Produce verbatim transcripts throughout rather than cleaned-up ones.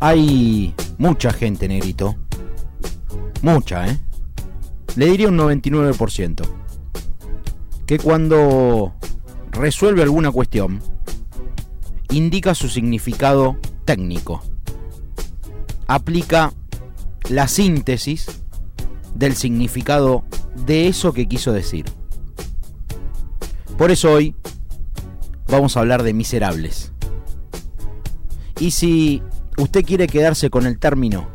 Hay mucha gente, negrito. Mucha, ¿eh? Le diría un noventa y nueve por ciento. Que cuando resuelve alguna cuestión, indica su significado técnico. Aplica la síntesis del significado de eso que quiso decir. Por eso hoy vamos a hablar de miserables. Y si usted quiere quedarse con el término,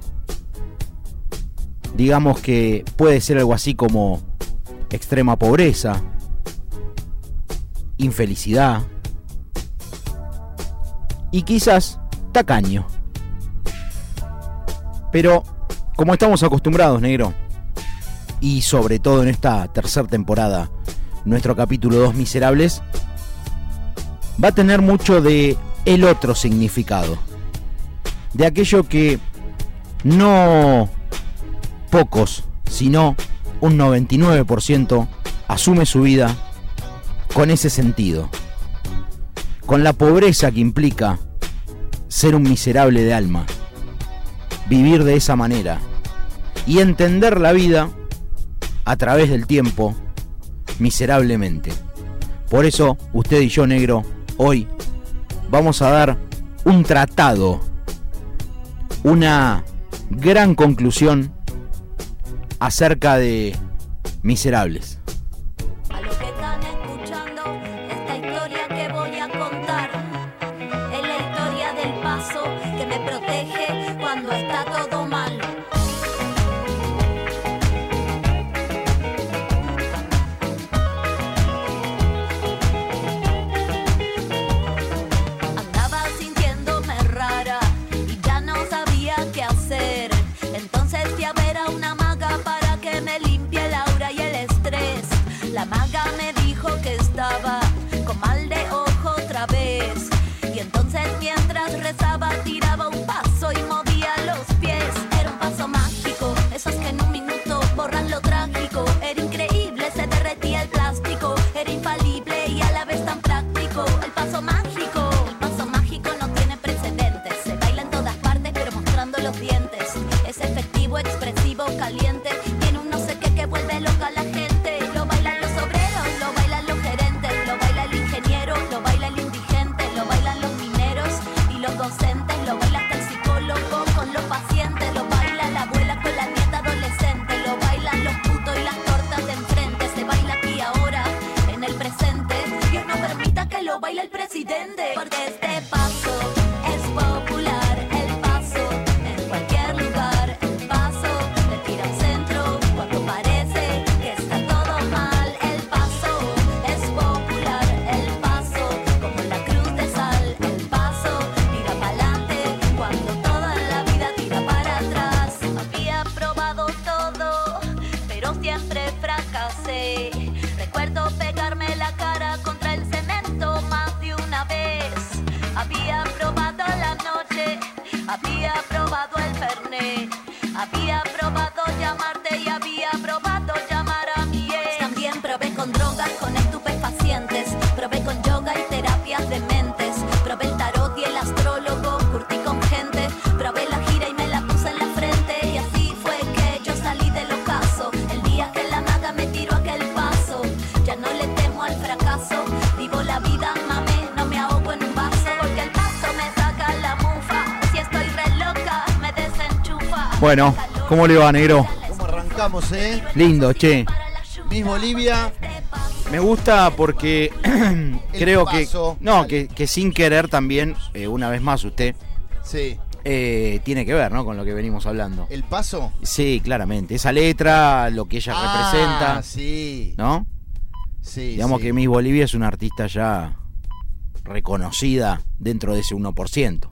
digamos que puede ser algo así como extrema pobreza, infelicidad y quizás tacaño. Pero como estamos acostumbrados, negro, y sobre todo en esta tercera temporada, nuestro capítulo dos, Miserables, va a tener mucho de el otro significado, de aquello que no pocos, sino un noventa y nueve por ciento asume su vida con ese sentido, con la pobreza que implica ser un miserable de alma, vivir de esa manera y entender la vida a través del tiempo miserablemente. Por eso usted y yo, negro, hoy vamos a dar un tratado, una gran conclusión acerca de miserables. A los que están escuchando esta historia que voy a contar, es la historia del paso que me protege cuando está todo mal. Andaba sintiéndome rara y ya no sabía qué hacer. Entonces fui a ver a una maga para que me limpie el aura y el estrés. La maga me dijo que estaba con mal de ojo otra vez. Y entonces mientras rezaba tiraba un paso y movía los pies. Era un paso mágico, esos que en un minuto borran lo trágico. Era increíble, se derretía el plástico. Era infalible y a la vez tan práctico. El paso mágico, el paso mágico no tiene precedentes. Se baila en todas partes pero mostrando los dientes. Es efectivo, expresivo, caliente. Tiene un no sé qué que vuelve loca a la gente. Lo bailan los obreros, lo bailan los gerentes. Lo baila el ingeniero, lo baila el indigente. Lo bailan los mineros y los docentes. Lo baila hasta el psicólogo con los pacientes. Lo baila la abuela con la nieta adolescente. Lo bailan los putos y las tortas de enfrente. Se baila aquí ahora, en el presente. Dios no permita que lo baile el presidente. Porque este paso es popular. El paso en cualquier lugar. El paso le tira al centro cuando parece que está todo mal. El paso es popular. El paso como la cruz de sal. El paso tira pa'lante cuando toda la vida tira para atrás. Había probado todo, pero siempre fracasé. Recuerdo pegarme la cara contra el cemento más de una vez. Había probado la noche, había probado el fernet, había probado llamarte y había probado llamar a mi ex. También probé con drogas, con estupefacientes, probé con yoga y terapias de mentes, probé el tarot y el astrólogo, curtí con gente, probé la gira y me la puse en la frente. Y así fue que yo salí del ocaso, el día que la maga me tiró aquel paso. Ya no le temo al fracaso, vivo la vida, mame, no me ahogo en un vaso. Porque el paso me saca la mufa, si estoy re loca, me desenchufa. Bueno, ¿cómo le va, negro? ¿Cómo arrancamos, eh? Lindo, che. Miss Bolivia. Me gusta porque creo que paso. no que, que sin querer también, eh, una vez más usted Sí. eh, tiene que ver, ¿no? Con lo que venimos hablando. ¿El paso? Sí, claramente. Esa letra, lo que ella Ah, representa, sí. ¿no? Sí, Digamos sí. que Miss Bolivia es una artista ya reconocida dentro de ese uno por ciento.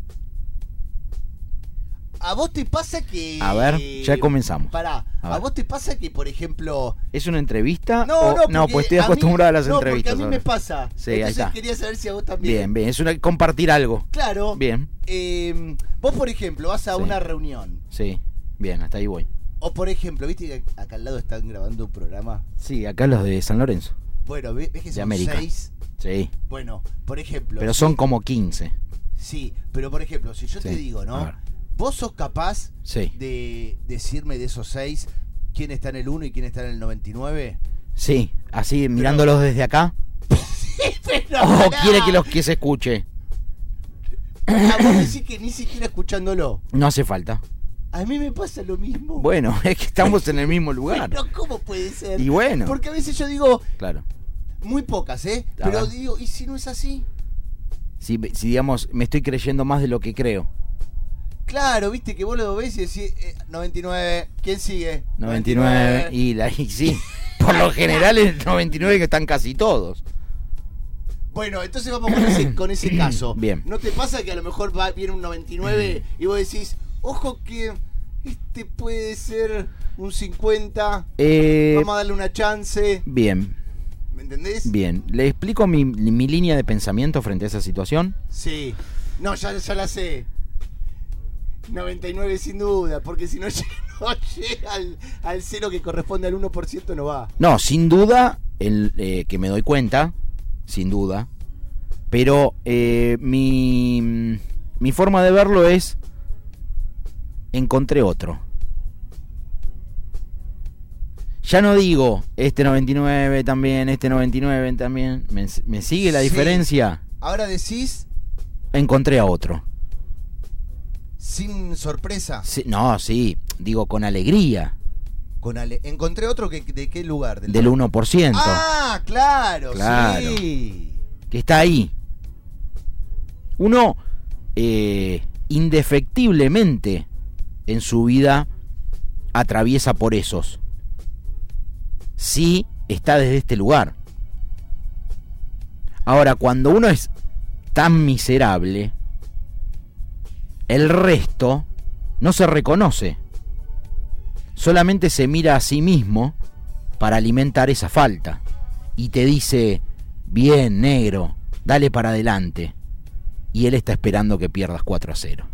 ¿A vos te pasa que...? A ver, ya comenzamos. Pará, A ¿a, ver. vos te pasa que, por ejemplo... ¿Es una entrevista? No, o- no, no, porque pues estoy a mí- acostumbrado a las no, entrevistas. porque a mí ahora. me pasa. Sí, ahí Entonces está. quería saber si a vos también. Bien, bien, es una compartir algo. Claro. Bien, Eh, vos, por ejemplo, vas a Sí. una reunión. sí, bien, hasta ahí voy. O, por ejemplo, ¿viste que acá al lado están grabando un programa? Sí, acá los de San Lorenzo. Bueno, ¿ves ves que De son América. seis? Sí, Bueno, por ejemplo... pero si- son como quince. Sí, pero por ejemplo, si yo Sí, te digo, a ¿no? ver. ¿Vos sos capaz Sí. de decirme de esos seis quién está en el uno y quién está en el noventa y nueve? Sí, así mirándolos desde acá. Pero ¿O pará. quiere que los que se escuche? Ah, vos decís que ni siquiera escuchándolo. No hace falta. A mí me pasa lo mismo. Bueno, es que estamos en el mismo lugar. Pero ¿cómo puede ser? Y bueno. Porque a veces yo digo, Claro. muy pocas, ¿eh? A Pero ver. digo, ¿y si no es así? Si, si digamos, me estoy creyendo más de lo que creo. Claro, viste que vos lo ves y decís, eh, noventa y nueve, ¿quién sigue? noventa y nueve. Y, la, y sí, por lo general es noventa y nueve que están casi todos. Bueno, entonces vamos con ese, con ese caso. Bien. ¿No te pasa que a lo mejor va, viene un noventa y nueve y vos decís, ojo que este puede ser un cincuenta, Eh, vamos a darle una chance? bien, ¿Me entendés? bien. ¿Le explico mi, mi línea de pensamiento frente a esa situación? Sí. No, ya, ya la sé. noventa y nueve sin duda, porque si no llega, no llega al, al cero que corresponde al uno por ciento no va. No, sin duda, el, eh, que me doy cuenta, sin duda. Pero eh, mi, mi forma de verlo es, encontré otro. Ya no digo, este noventa y nueve también, este noventa y nueve también. ¿Me, me sigue la Sí. diferencia? Ahora decís, Encontré a otro. sin sorpresa, Sí, no, sí, digo con alegría. con Ale. Encontré otro que de qué lugar. Del uno por ciento. Ah, claro, Claro. sí. Que está ahí. Uno eh, indefectiblemente en su vida atraviesa por esos. Sí, está desde este lugar. Ahora, cuando uno es tan miserable, el resto no se reconoce. Solamente se mira a sí mismo para alimentar esa falta. Y te dice, bien, negro, dale para adelante. Y él está esperando que pierdas cuatro a cero.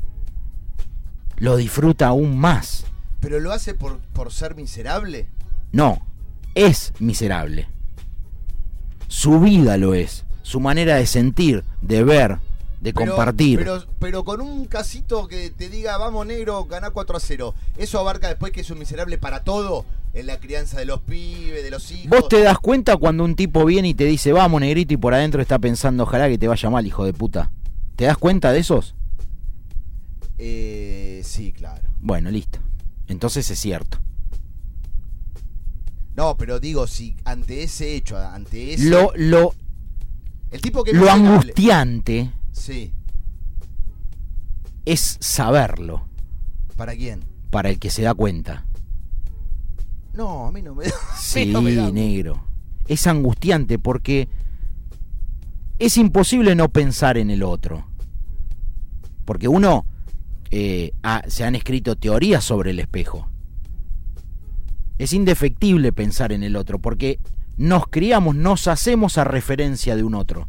Lo disfruta aún más. ¿Pero lo hace por, por ser miserable? No, es miserable. Su vida lo es. Su manera de sentir, de ver, de Pero- compartir. Pero, pero con un casito que te diga, vamos negro, ganá cuatro a cero. ¿Eso abarca después que es un miserable para todo? En la crianza de los pibes, de los hijos. ¿Vos te das cuenta cuando un tipo viene y te dice, vamos negrito, y por adentro está pensando, ojalá que te vaya mal, hijo de puta? ¿Te das cuenta de esos? Eh, sí, claro. Bueno, listo. Entonces es cierto. No, pero digo, si ante ese hecho, ante ese... Lo, lo, el tipo que es lo miserable- angustiante Sí. es saberlo, ¿Para quién? para el que se da cuenta. No, a mí no me da. Sí, no me da. negro. Es angustiante porque es imposible no pensar en el otro. Porque uno, eh, ah, se han escrito teorías sobre el espejo. Es indefectible pensar en el otro porque nos criamos, nos hacemos a referencia de un otro.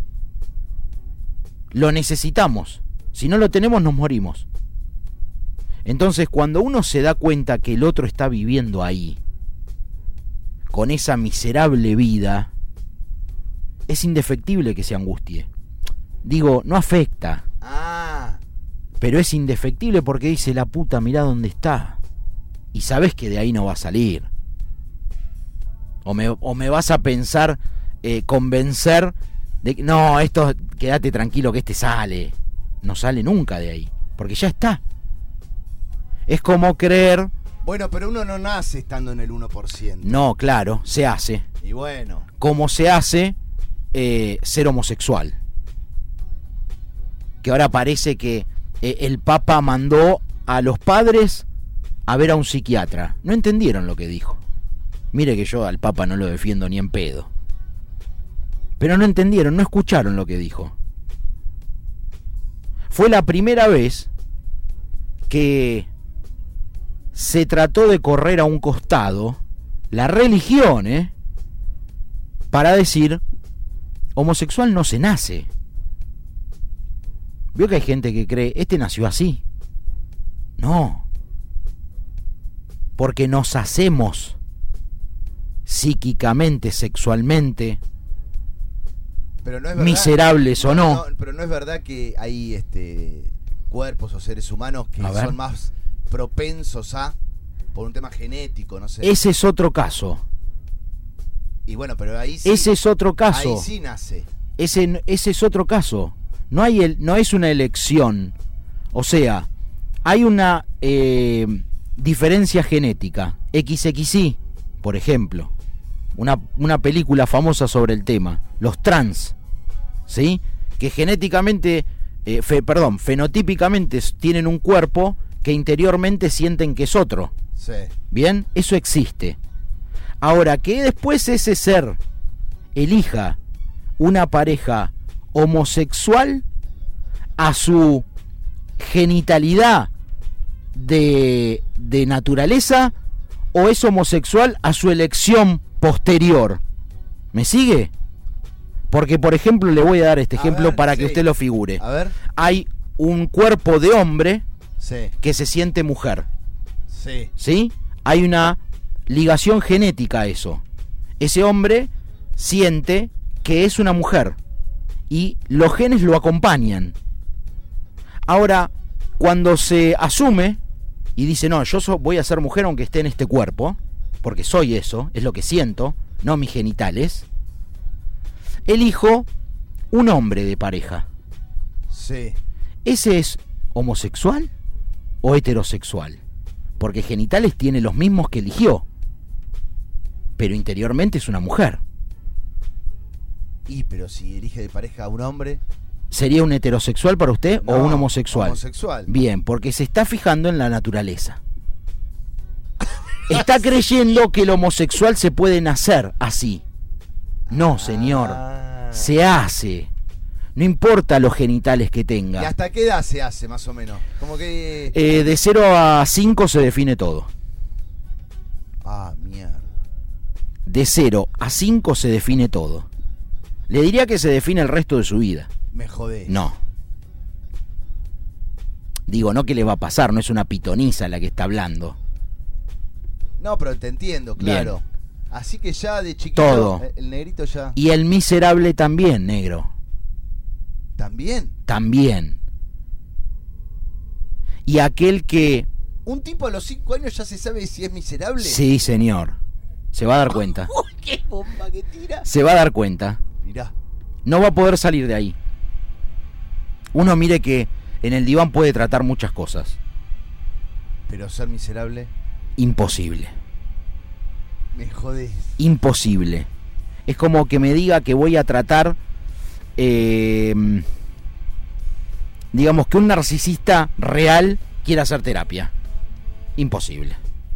Lo necesitamos. Si no lo tenemos, nos morimos. Entonces, cuando uno se da cuenta que el otro está viviendo ahí, con esa miserable vida, es indefectible que se angustie. Digo, no afecta, Ah, pero es indefectible porque dice, la puta, mirá dónde está. Y sabes que de ahí no va a salir. O me, o me vas a pensar, eh, convencer de que, no, esto, quédate tranquilo que este sale. No sale nunca de ahí, porque ya está. Es como creer, bueno, pero uno no nace estando en el uno por ciento. no, claro, se hace. Y bueno, Como se hace eh, ser homosexual. Que ahora parece que eh, el Papa mandó a los padres a ver a un psiquiatra. No entendieron lo que dijo. Mire que yo al Papa no lo defiendo ni en pedo. Pero no entendieron, no escucharon lo que dijo. Fue la primera vez que se trató de correr a un costado la religión, ¿eh? Para decir, homosexual no se nace. Veo que hay gente que cree, este nació así. No. Porque nos hacemos psíquicamente, sexualmente, pero no es verdad. miserables o no. Pero no es verdad que hay este cuerpos o seres humanos que A ver. son más propensos a, por un tema genético, no sé. Ese es otro caso. Y bueno, pero ahí sí. Ese es otro caso. Ahí sí nace. Ese, ese es otro caso. No hay el, no es una elección. O sea, hay una eh, diferencia genética. equis equis y, por ejemplo. Una, una película famosa sobre el tema. Los trans. ¿Sí? Que genéticamente, eh, fe, perdón, fenotípicamente tienen un cuerpo que interiormente sienten que es otro. Sí. Bien, eso existe. Ahora, que después ese ser elija una pareja homosexual a su genitalidad de, de naturaleza, o es homosexual a su elección posterior. ¿Me sigue? Porque, por ejemplo, le voy a dar este A ejemplo ver, para sí. que usted lo figure. A ver. Hay un cuerpo de hombre Sí. que se siente mujer. Sí. ¿Sí? Hay una ligación genética a eso. Ese hombre siente que es una mujer y los genes lo acompañan. Ahora, cuando se asume y dice, no, yo so- voy a ser mujer aunque esté en este cuerpo, porque soy eso, es lo que siento, no mis genitales, elijo un hombre de pareja. Sí. ¿Ese es homosexual o heterosexual? Porque genitales tiene los mismos que eligió, pero interiormente es una mujer. Y pero si elige de pareja a un hombre. ¿Sería un heterosexual para usted o No, un homosexual? homosexual. Bien, porque se está fijando en la naturaleza. Está creyendo que el homosexual se puede nacer así. No, señor. Ah. Se hace. No importa los genitales que ¿Y tenga. hasta qué edad se hace, más o menos? Como que. Eh, de cero a cinco se define todo. Ah, mierda. De cero a cinco se define todo. Le diría que se define el resto de su vida. Me jodés. No. Digo, no que le va a pasar, no es una pitoniza la que está hablando. No, pero te entiendo, claro. Bien. Así que ya de chiquito. Todo. El negrito ya. Y el miserable también, negro. ¿También? También. Y aquel que... ¿Un tipo a los cinco años ya se sabe si es miserable? Sí, señor. Se va a dar cuenta. ¡Uy, qué bomba que tira! Se va a dar cuenta. Mirá. No va a poder salir de ahí. Uno mire que en el diván puede tratar muchas cosas. Pero ser miserable. Imposible. Me jodés. Imposible. Es como que me diga que voy a tratar... Eh, digamos que un narcisista real quiera hacer terapia. Imposible.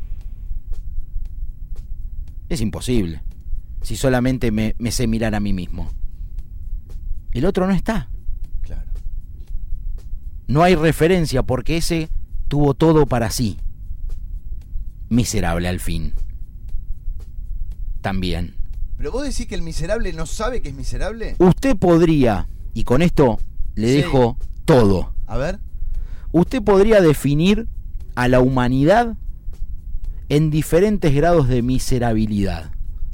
Es imposible. Si solamente me, me sé mirar a mí mismo. El otro no está. Claro. No hay referencia porque ese tuvo todo para sí. Miserable al fin. También. ¿Pero vos decís que el miserable no sabe que es miserable? Usted podría, y con esto le Sí. dejo todo, A ver. usted podría definir a la humanidad en diferentes grados de miserabilidad.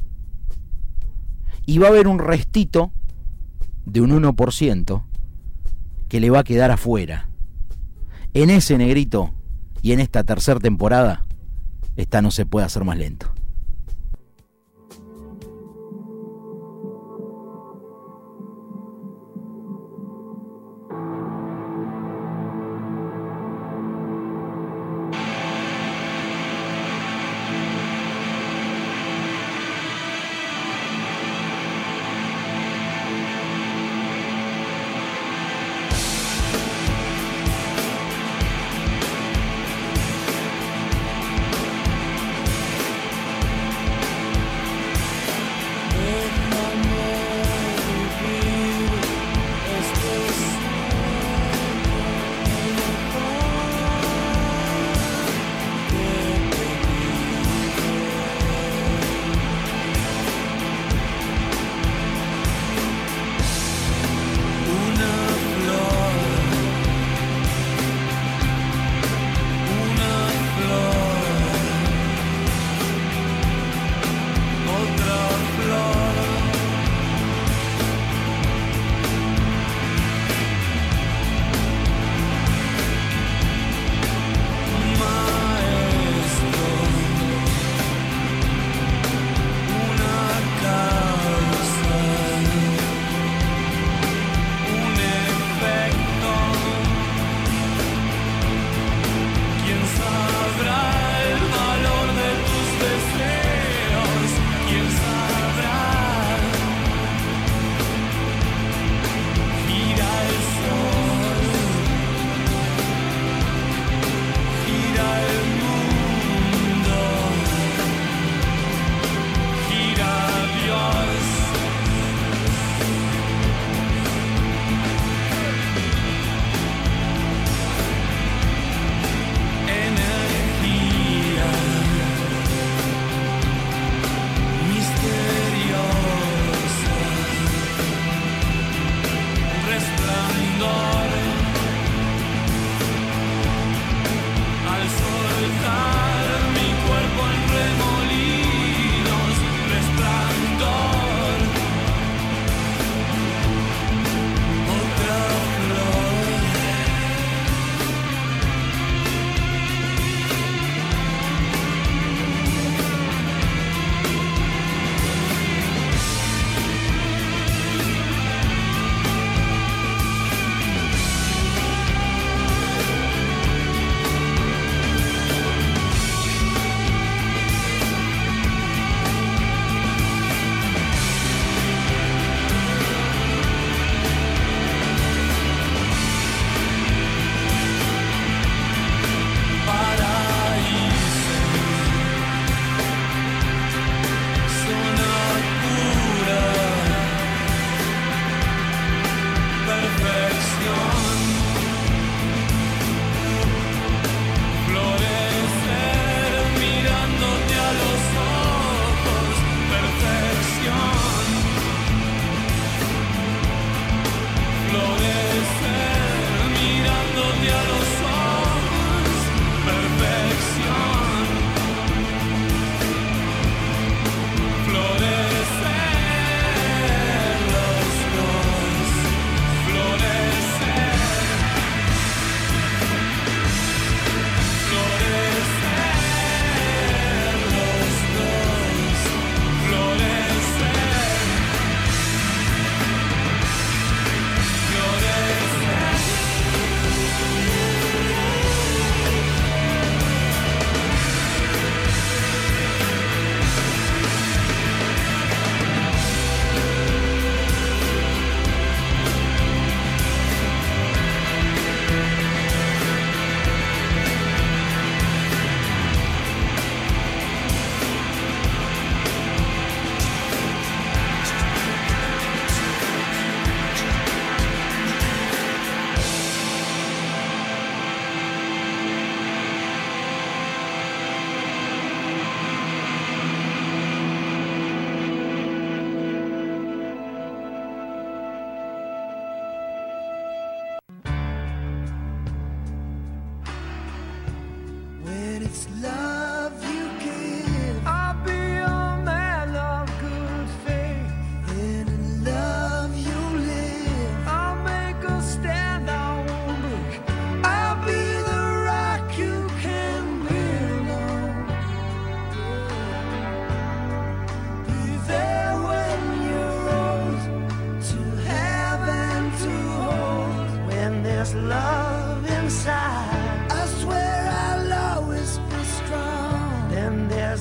Y va a haber un restito de un uno por ciento que le va a quedar afuera. En ese, negrito, y en esta tercera temporada, esta no se puede hacer más lento.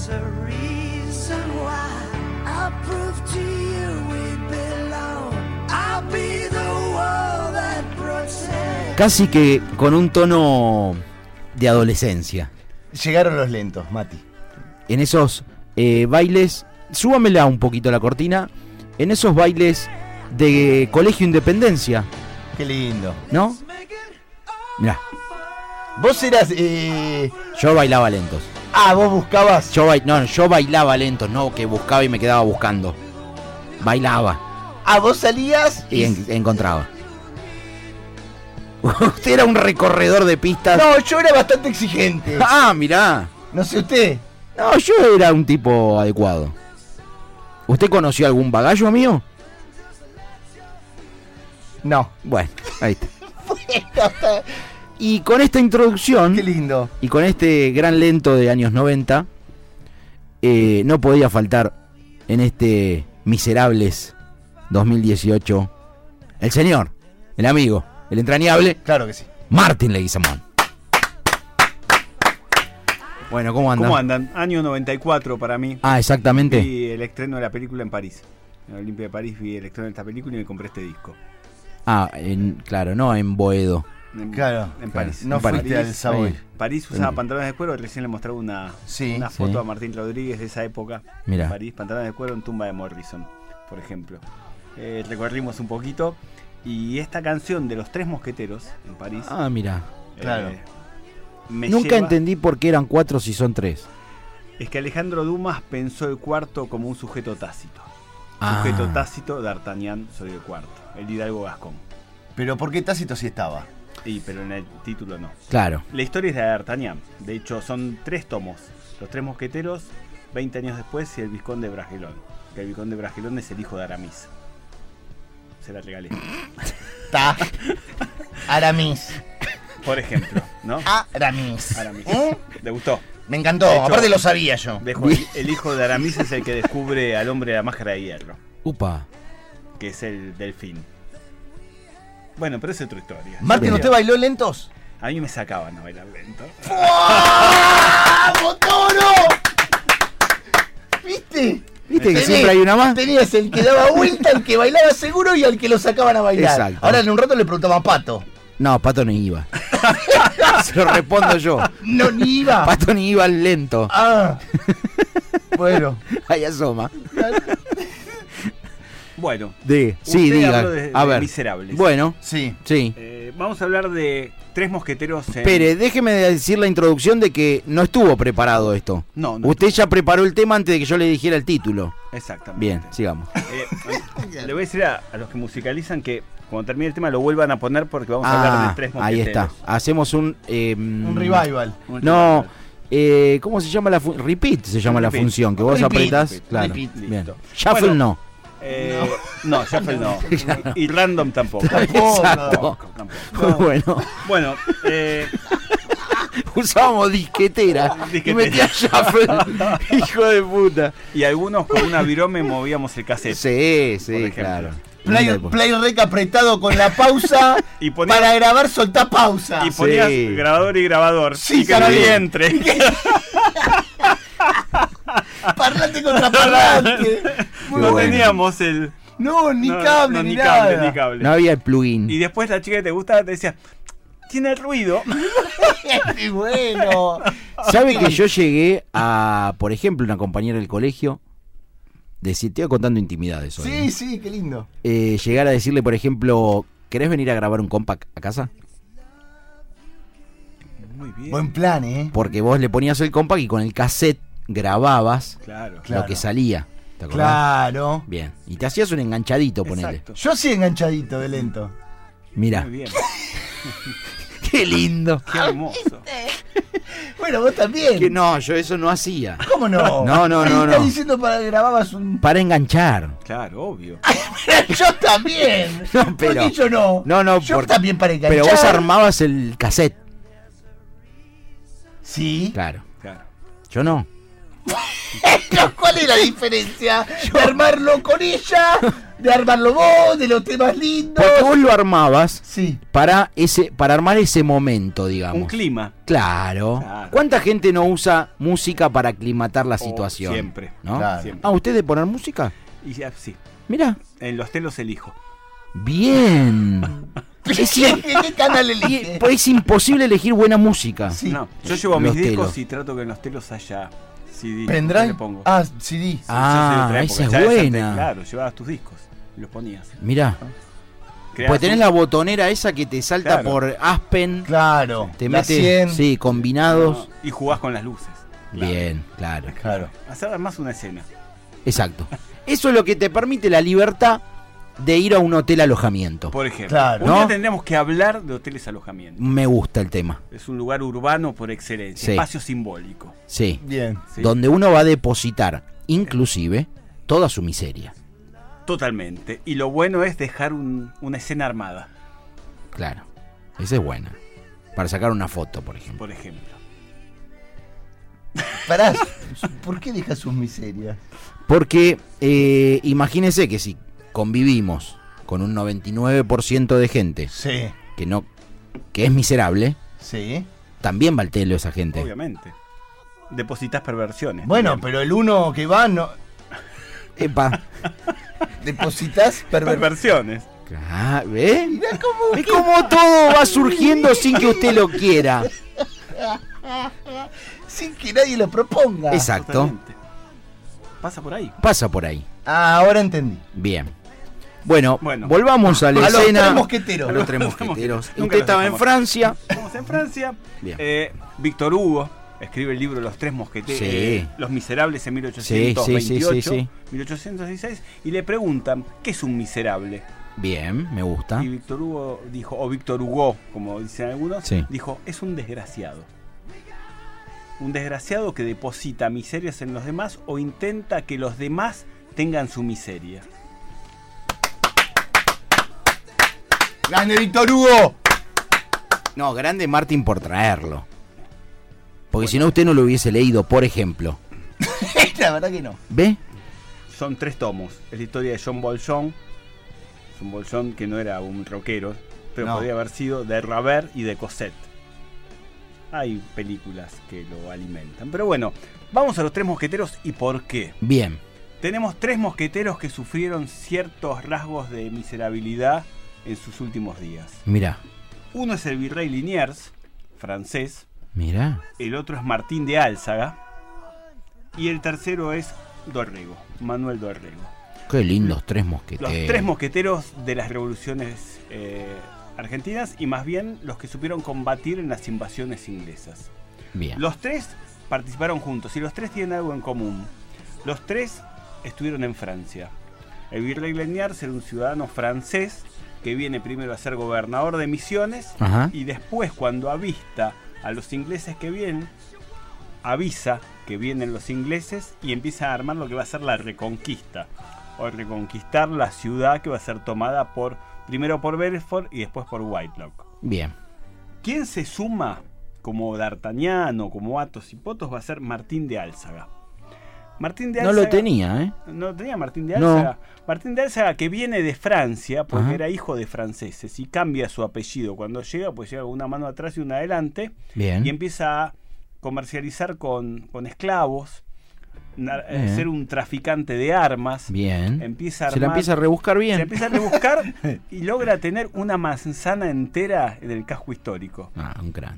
a reason why. I'll prove to you we belong. I'll be the one that protects. Casi que con un tono de adolescencia. Llegaron los lentos, Mati. En esos eh, bailes, súbamela un poquito la cortina, en esos bailes de Colegio Independencia, Qué lindo. ¿no? Mirá, Vos eras... Eh... yo bailaba lentos. Ah, vos buscabas... Yo bail... No, yo bailaba lentos, no que buscaba y me quedaba buscando. Bailaba Ah, vos salías... y en- encontraba. Usted era un recorredor de pistas. No, yo era bastante exigente. Ah, mirá. No sé usted. No, yo era un tipo adecuado. ¿Usted conoció algún bagallo mío? No. Bueno, ahí está. Bueno, Y con esta introducción qué lindo. y con este gran lento de años noventa, eh, no podía faltar en este Miserables dos mil dieciocho el señor, el amigo, el entrañable Claro que sí. Martín Leguizamón. Bueno, ¿cómo anda? ¿Cómo andan? Año noventa y cuatro para mí. Ah, exactamente. Vi el estreno de la película en París. En la Olimpia de París vi el estreno de esta película y me compré este disco. Ah, en, claro, no en Boedo. En, Claro, en claro. París. No En fuiste París, al Savoy. París usaba Mm. pantalones de cuero. Recién le mostraba una, Sí, una sí. foto a Martín Rodríguez de esa época. Mirá. En París, pantalones de cuero en tumba de Morrison, por ejemplo. Eh, recorrimos un poquito. Y esta canción de Los Tres Mosqueteros en París. Ah, mira. eh, claro. me Nunca lleva- entendí por qué eran cuatro si son tres. Es que Alejandro Dumas pensó el cuarto como un sujeto tácito. Ah. Sujeto tácito, D'Artagnan soy el cuarto. El hidalgo Gascón. Pero ¿por qué Tácito sí estaba? Y, pero en el título no. Claro. La historia es de D'Artagnan. De hecho, son tres tomos. Los Tres Mosqueteros, veinte años después, y el Vizconde de Bragelón. Que el Vizconde de Bragelón es el hijo de Aramis. Se la regalé. Ta. Aramis. Por ejemplo, ¿no? Aramis. Aramis. ¿Eh? ¿Le gustó? Me encantó. De hecho- Aparte lo sabía yo. Dejo, el, el hijo de Aramis es el que descubre al hombre de la máscara de hierro. Upa. Que es el delfín. Bueno, pero es otra historia. Martín, Bien. ¿usted bailó lentos? A mí me sacaban a bailar lento. ¡Vamos, toro! ¿Viste? ¿Viste que Tenés- siempre hay una más? Tenías el que daba vuelta, el que bailaba seguro y al que lo sacaban a bailar. Exacto. Ahora en un rato le preguntaban Pato. No, Pato no iba. Se lo respondo yo. No, ni iba. Pato ni iba al lento. Ah. Bueno. Ahí asoma. Bueno, De, sí, usted diga. habló de- a de ver. Miserables. Bueno, Sí. sí. eh, vamos a hablar de Tres Mosqueteros en... Espere, déjeme decir la introducción de que no estuvo preparado esto. No, no. Usted ya preparó el tema antes de que yo le dijera el título. Exactamente. Bien, sigamos. Eh, le voy a decir a, a los que musicalizan que cuando termine el tema lo vuelvan a poner porque vamos a hablar de Tres Ah, ahí Mosqueteros. está. Hacemos un... eh, Un revival. Un No, revival. eh, ¿cómo se llama la función? Repeat se llama la Repeat. función, que vos Repeat, apretás. repeat, Claro, repeat, bien. listo. Shuffle Bueno, no. Eh, no, Shuffle no. Y, y Random tampoco. Tampoco. Exacto. Tampoco. Bueno, Bueno, eh, usábamos disquetera y Disquetera. metía shuffle. Hijo de puta. y algunos con una virome movíamos el cassette. Sí, Por sí, ejemplo. claro. Play, play rec apretado con la pausa. Y ponía- para grabar soltá pausa. Y ponías Sí. grabador y grabador. Sí, y que nadie también. entre. Parlante contra parlante. Muy No bueno. teníamos el. No, ni no, cable, no, ni, ni nada. cable, ni cable. No había el plugin. Y después la chica que te gustaba te decía, tiene ruido. Y bueno. ¿Sabe que yo llegué a, por ejemplo, una compañera del colegio, decir, te voy contando intimidades hoy, Sí, ¿eh? sí, qué lindo. Eh, llegar a decirle, por ejemplo, ¿querés venir a grabar un compact a casa? Muy bien. Buen plan, ¿eh? Porque vos le ponías el compact y con el cassette grababas Claro. Claro. lo que salía. ¿Te acordás? Claro. Bien. Y te hacías un enganchadito, ponele. Exacto. Yo sí enganchadito de lento. Mira, Muy bien. qué lindo. Qué hermoso. Bueno, vos también. Que no, yo eso no hacía. ¿Cómo no? No, no, Ahí no, Estás no. diciendo para que grababas un. Para enganchar. Claro, obvio. Yo también. No, pero- ¿Por qué yo no? No, no, Yo por- también para enganchar. Pero vos armabas el cassette. Sí. Claro. Claro. Yo no. ¿Cuál es la diferencia? De armarlo con ella, de armarlo vos, de los temas lindos. Porque vos lo armabas Sí. para ese, para armar ese momento, digamos. Un clima. Claro. Claro. ¿Cuánta gente no usa música para aclimatar la Oh, situación? siempre. ¿No? Claro. Siempre. Ah, ¿usted de poner música? Y ya, sí. Mira. En los telos elijo. Bien. Es, ¿Qué, im- qué canal y- elige? pues es imposible elegir buena música. Sí. No, yo llevo Los mis discos telos. y trato que en los telos haya C D. ¿Pendrive? Le pongo. Ah, C D. Ah, Yo soy de otra esa época, es ya esa te- buena. Claro, llevabas tus discos y los ponías. Mirá. Creabas Pues tenés un- la botonera esa que te salta Claro. por Aspen. Claro. Te la mete, cien. sí, combinados. No, y jugás con las luces. Claro. Bien, claro. Claro. Hacer más una escena. Exacto. Eso es lo que te permite la libertad de ir a un hotel alojamiento. Por ejemplo, Claro. un ¿No? día tendríamos que hablar de hoteles alojamiento. Me gusta el tema. Es un lugar urbano por excelencia, Sí. espacio simbólico. Sí. Bien. ¿sí? Donde uno va a depositar, inclusive, toda su miseria. Totalmente. Y lo bueno es dejar un- una escena armada, Claro. Esa es buena. Para sacar una foto, por ejemplo. por ejemplo. Pará, ¿por qué deja sus miserias? Porque eh, imagínense que si convivimos con un noventa y nueve por ciento de gente Sí. que no que es miserable, Sí. también va al telo esa gente. Obviamente. Depositas perversiones. Bueno, también. pero el uno que va no. Epa. Depositas perver... Perversiones. Ah, ¿ve? Mirá cómo. ¿Ve cómo todo va surgiendo sin que usted lo quiera? Sin que nadie lo proponga. Exacto. Totalmente. Pasa por ahí. Pasa por ahí. Ah, ahora entendí. Bien. Bueno, Bueno. volvamos a la A los escena. tres mosqueteros. A los tres Los mosqueteros. mosqueteros. Nunca Usted los estaba en dejamos. Francia. Estamos en Francia. Bien. Eh, Víctor Hugo escribe el libro Los Tres Mosqueteros. Sí. eh, Los Miserables en mil ochocientos veintiocho, Sí, sí, sí, sí, mil ochocientos dieciséis. Y le preguntan, ¿qué es un miserable? Bien, me gusta. Y Víctor Hugo dijo, o Víctor Hugo, como dicen algunos, Sí. dijo, es un desgraciado. Un desgraciado que deposita miserias en los demás o intenta que los demás tengan su miseria. ¡Grande Víctor Hugo! No, grande Martín por traerlo. Porque si no usted no lo hubiese leído, por ejemplo. La verdad que no. ¿Ve? Son tres tomos. Es la historia de Jean Valjean. Jean Valjean que no era un rockero, pero No. podría haber sido de Rabert y de Cosette. Hay películas que lo alimentan. Pero bueno, vamos a los tres mosqueteros y por qué. Bien. Tenemos tres mosqueteros que sufrieron ciertos rasgos de miserabilidad en sus últimos días. Mira, Uno es el virrey Liniers, francés. mira. El otro es Martín de Álzaga. Y el tercero es Dorrego, Manuel Dorrego. Qué lindos tres mosqueteros. Los tres mosqueteros de las revoluciones eh, argentinas y más bien los que supieron combatir en las invasiones inglesas. Bien. Los tres participaron juntos y los tres tienen algo en común. Los tres estuvieron en Francia. El virrey Liniers era un ciudadano francés que viene primero a ser gobernador de Misiones Ajá. y después, cuando avista a los ingleses que vienen, avisa que vienen los ingleses y empieza a armar lo que va a ser la reconquista o reconquistar la ciudad que va a ser tomada por primero por Belfort y después por Whitelock. Bien. ¿Quién se suma como D'Artagnan o como Athos y Potos? Va a ser Martín de Álzaga. Martín de No Álzaga lo tenía, ¿eh? No tenía Martín de No. Álzaga. Martín de Álzaga que viene de Francia porque Ajá. era hijo de franceses y cambia su apellido. Cuando llega, pues llega con una mano atrás y una adelante Bien. y empieza a comercializar con, con esclavos, na- eh, Bien. ser un traficante de armas. Bien. Empieza a Se la armar- empieza a rebuscar bien. Se empieza a rebuscar y logra tener una manzana entera en el casco histórico. Ah, un gran.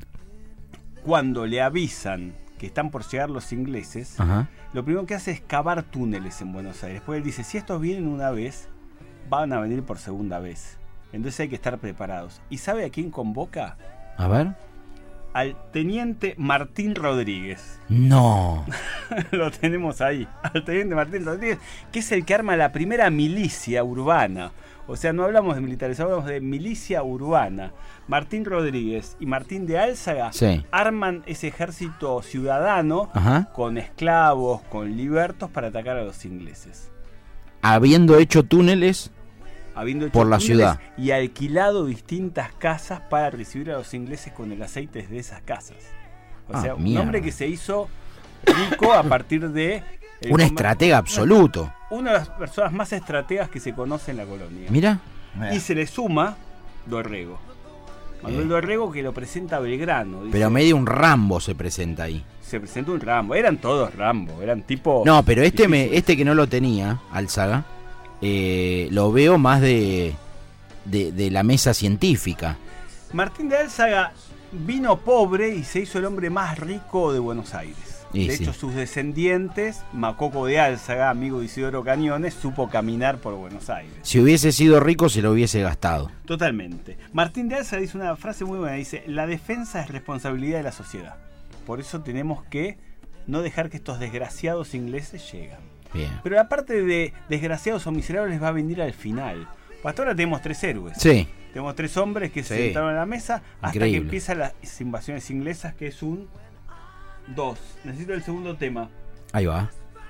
Cuando le avisan que están por llegar los ingleses, Ajá. lo primero que hace es cavar túneles en Buenos Aires. Después él dice, si estos vienen una vez, van a venir por segunda vez. Entonces hay que estar preparados. ¿Y sabe a quién convoca? A ver. Al teniente Martín Rodríguez. No. Lo tenemos ahí. Al teniente Martín Rodríguez, que es el que arma la primera milicia urbana. O sea, no hablamos de militares, hablamos de milicia urbana. Martín Rodríguez y Martín de Álzaga Sí. arman ese ejército ciudadano Ajá. con esclavos, con libertos para atacar a los ingleses. Habiendo hecho túneles. Habiendo hecho Por la túneles ciudad. y alquilado distintas casas para recibir a los ingleses con el aceite de esas casas. O Ah, sea, un mierda. hombre que se hizo rico a partir de El Un comer- estratega absoluto. Una de las personas más estrategas que se conoce en la colonia. Mira. Y se le suma Dorrego. Manuel Eh. Dorrego, que lo presenta a Belgrano. Dice, Pero medio un Rambo se presenta ahí. se presenta un Rambo. Eran todos Rambo. Eran tipo. No, pero este me, difíciles. este que no lo tenía, Álzaga, eh, lo veo más de, de, de la mesa científica. Martín de Álzaga vino pobre y se hizo el hombre más rico de Buenos Aires. Y de sí. hecho, sus descendientes, Macoco de Álzaga, amigo de Isidoro Cañones, supo caminar por Buenos Aires. Si hubiese sido rico, se lo hubiese gastado. Totalmente. Martín de Álzaga dice una frase muy buena. Dice, la defensa es responsabilidad de la sociedad. Por eso tenemos que no dejar que estos desgraciados ingleses lleguen. Bien. Pero la parte de desgraciados o miserables va a venir al final. Hasta ahora tenemos tres héroes. Sí, Tenemos tres hombres que se Sí. sentaron en la mesa hasta Increíble. que empiezan las invasiones inglesas, que es un dos. Necesito el segundo tema. ahí va.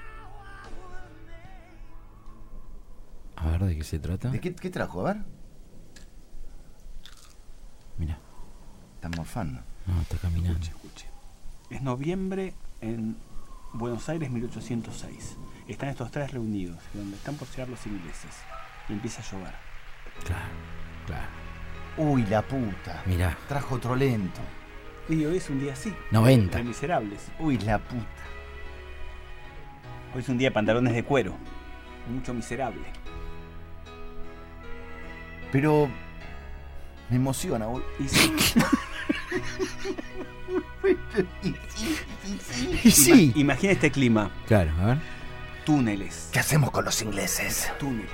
A ver, ¿de qué se trata? ¿De qué, qué trajo? A ver. Mira, Están morfando. no, está caminando. Escuche, escuche. Es noviembre en Buenos Aires mil ochocientos seis. Están estos tres reunidos, donde están por llegar los ingleses. Y empieza a llover. Claro, claro. Uy, la puta. Mirá, Trajo otro lento. Y hoy es un día así. noventa. De miserables. Uy, la puta. Hoy es un día de pantalones de cuero. Mucho miserable. Pero me emociona, boludo. Y sí, Y sí. ima- imagina este clima. Claro, a ver. Túneles. ¿Qué hacemos con los ingleses? Túneles.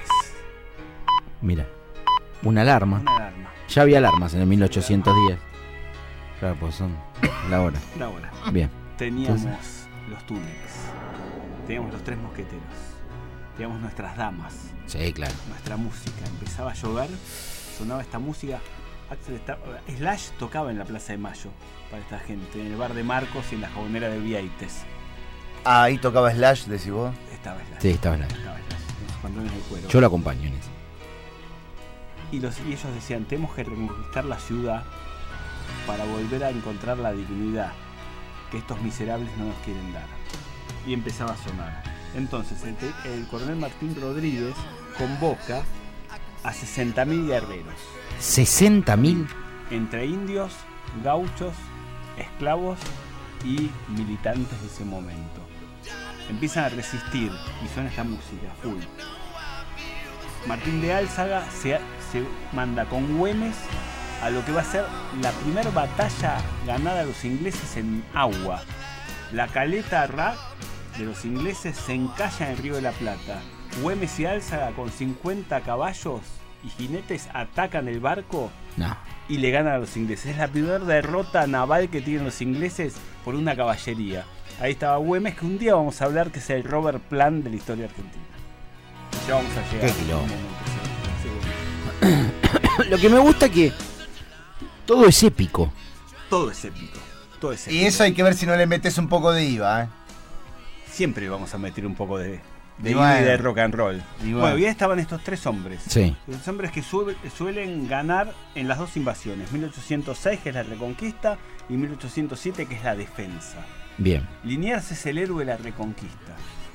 Mira, una alarma. Una alarma. Ya había alarmas en el mil ochocientos diez. Claro, pues son la hora. Una hora. Bien. Teníamos los túneles. Teníamos los tres mosqueteros. Teníamos nuestras damas. Sí, claro. Nuestra música. Empezaba a llover. Sonaba esta música. Axel estaba- Slash tocaba en la Plaza de Mayo para esta gente. En el bar de Marcos y en la jabonera de Vieites. Ah, ahí tocaba Slash, decís vos. Estaba Slash. Sí, estaba Slash. Estaba Slash. Con sus pantalones de cuero. Yo lo acompaño en eso. Y, los, y ellos decían, tenemos que reconquistar la ciudad para volver a encontrar la dignidad que estos miserables no nos quieren dar. Y empezaba a sonar. Entonces el, te- el coronel Martín Rodríguez convoca a sesenta mil guerreros, sesenta mil. entre indios, gauchos, esclavos y militantes de ese momento. Empiezan a resistir y suena esta música, full. Martín de Álzaga se, se manda con Güemes a lo que va a ser la primera batalla ganada de los ingleses en agua. La caleta Ra de los ingleses se encalla en el Río de la Plata. Güemes y Álzaga con cincuenta caballos y jinetes atacan el barco No. y le ganan a los ingleses. Es la primera derrota naval que tienen los ingleses por una caballería. Ahí estaba Güemes, que un día vamos a hablar que es el Robert Plant de la historia argentina. Ya vamos a llegar. Qué quilombo. Sí, sí. Lo que me gusta es que todo es épico. Todo es épico. Todo es épico. Y eso hay que ver si no le metes un poco de I V A, ¿eh? Siempre le vamos a meter un poco de, de Y I V A y bueno. de rock and roll. Y bueno. Bueno, y ahí estaban estos tres hombres. Sí. Los hombres que suel- suelen ganar en las dos invasiones. mil ochocientos seis, que es la reconquista, y mil ochocientos siete, que es la defensa. Bien. Liniers es el héroe de la reconquista.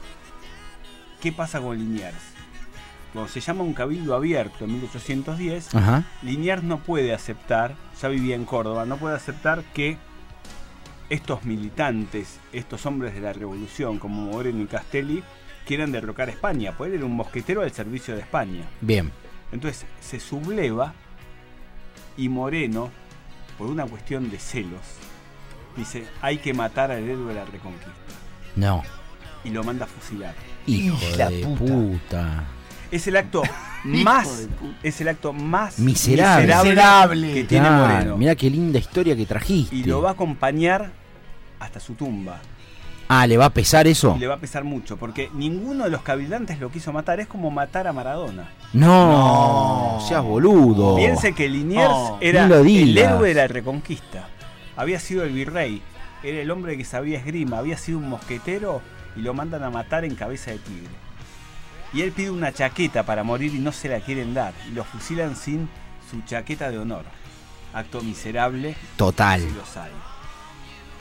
¿Qué pasa con Liniers? Cuando se llama un cabildo abierto en mil ochocientos diez, Ajá. Liniers no puede aceptar, ya vivía en Córdoba, no puede aceptar que estos militantes, estos hombres de la revolución como Moreno y Castelli, quieran derrocar a España, porque él era un mosquetero al servicio de España. Bien. Entonces se subleva y Moreno, por una cuestión de celos, dice, hay que matar al héroe de la reconquista. No. Y lo manda a fusilar. Hijo La de puta. puta. Es el acto más es el acto más Miserable. Miserable. que tiene Ah, Moreno. mirá qué linda historia que trajiste. Y lo va a acompañar hasta su tumba. Ah, ¿le va a pesar eso? Y le va a pesar mucho, porque ninguno de los cabildantes lo quiso matar. Es como matar a Maradona. No, No. seas boludo. Piense que Liniers No, era ni lo el digas. héroe de la reconquista. Había sido el virrey, era el hombre que sabía esgrima, había sido un mosquetero y lo mandan a matar en cabeza de tigre. Y él pide una chaqueta para morir y no se la quieren dar. Y lo fusilan sin su chaqueta de honor. Acto miserable, Total. si los hay.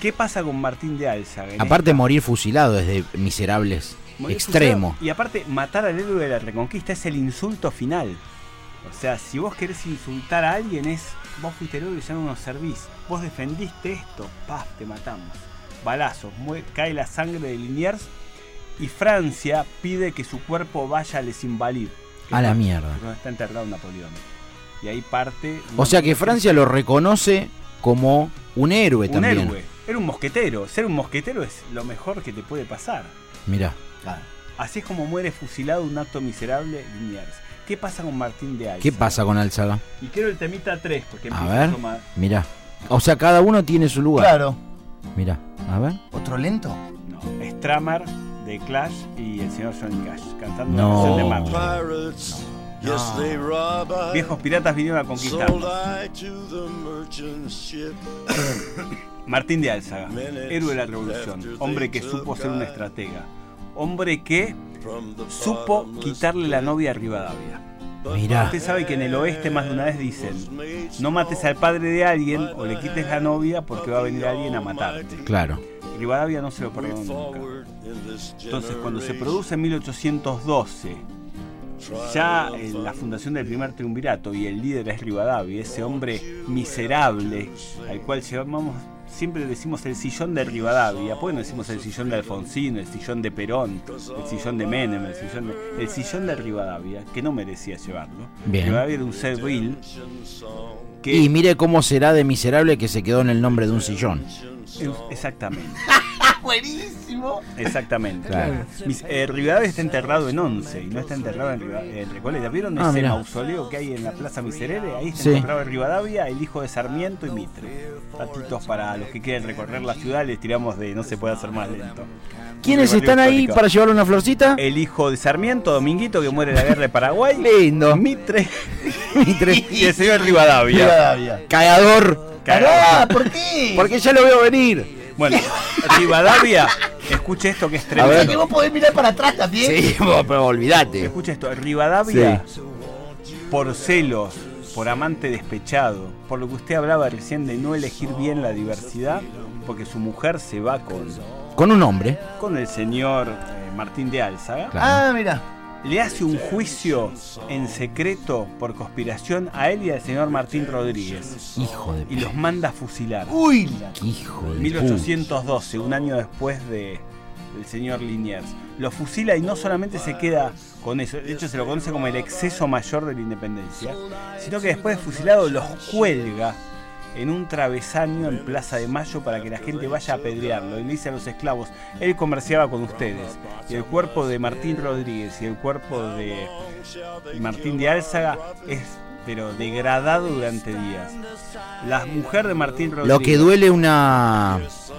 ¿Qué pasa con Martín de Álzaga? En Aparte esta- morir fusilado es de miserables. morir Extremo. fusilado, y aparte, matar al héroe de la Reconquista es el insulto final. O sea, si vos querés insultar a alguien es, vos fuiste el héroe y ya no nos servís. Vos defendiste esto, paf, te matamos. Balazos, mue- cae la sangre de Liniers y Francia pide que su cuerpo vaya a Les Invalides. que A es la donde- mierda. donde está enterrado Napoleón. Y ahí parte... O sea que Francia lo reconoce como un héroe Un también. héroe. Era un mosquetero. Ser un mosquetero es lo mejor que te puede pasar. Mirá. Así es como muere fusilado un acto miserable Liniers. ¿Qué pasa con Martín de Álzaga? ¿Qué pasa con Álzaga? Y quiero el temita tres porque A empieza ver. a tomar. Mirá. O sea, cada uno tiene su lugar. Claro. Mirá. A ver. ¿Otro lento? No, Stramer de Clash y el señor Johnny Cash cantando No. la canción de Martin. Pirates, yes, they rob I. Viejos piratas vinieron a Sold conquistarnos. I to the merchant ship. Martín de Álzaga, héroe de la revolución, hombre que supo ser un estratega, hombre que From the supo bottomless quitarle la novia a Rivadavia. Mirá. Usted sabe que en el oeste más de una vez dicen, no mates al padre de alguien o le quites la novia porque va a venir alguien a matarte. Claro. Rivadavia no se lo perdonó nunca. Entonces, cuando se produce en mil ochocientos doce, ya en la fundación del primer triunvirato y el líder es Rivadavia, ese hombre miserable al cual llamamos, siempre decimos el sillón de Rivadavia, pues no decimos el sillón de Alfonsín, el sillón de Perón, el sillón de Menem, el sillón de, el sillón de Rivadavia, que no merecía llevarlo. Bien. Rivadavia era un ser vil que... Y mire cómo será de miserable que se quedó en el nombre de un sillón. Exactamente. Buenísimo. Exactamente. Claro. Mis- eh, Rivadavia está enterrado en Once y no está enterrado en, Riva- en Recoleta. ¿Vieron Ah, ese mirá. mausoleo que hay en la Plaza Miserere? Ahí está Sí. enterrado en Rivadavia el hijo de Sarmiento y Mitre. Datitos para los que quieren recorrer la ciudad, les tiramos de no se puede hacer más lento. ¿Quiénes Recorrido están ahí histórico. para llevarle una florcita? El hijo de Sarmiento, Dominguito, que muere en la guerra de Paraguay. Lindo. Mitre Mitre. y el señor Rivadavia. Rivadavia. Cagador. ¡Pará! ¿Por qué? Porque ya lo veo venir. Bueno, Rivadavia, escuche esto que es A O sea, ver. tremendo. que vos podés mirar para atrás también. Sí, pero olvídate. Escucha esto, Rivadavia, por celos, por amante despechado, por lo que usted hablaba recién de no elegir bien la diversidad, porque su mujer se va con, Con un hombre. con el señor eh, Martín de Álzaga, Claro. Ah, mira. le hace un juicio en secreto por conspiración a él y al señor Martín Rodríguez Hijo de y los manda a fusilar. Uy. Hijo de mil puta. ochocientos doce, un año después de, del señor Liniers. Lo fusila y no solamente se queda con eso, de hecho se lo conoce como el exceso mayor de la independencia, sino que después de fusilado los cuelga en un travesaño en Plaza de Mayo para que la gente vaya a apedrearlo. Y le dice a los esclavos, él comerciaba con ustedes. Y el cuerpo de Martín Rodríguez y el cuerpo de Martín de Álzaga es pero degradado durante días. La mujer de Martín Rodríguez... Lo que duele una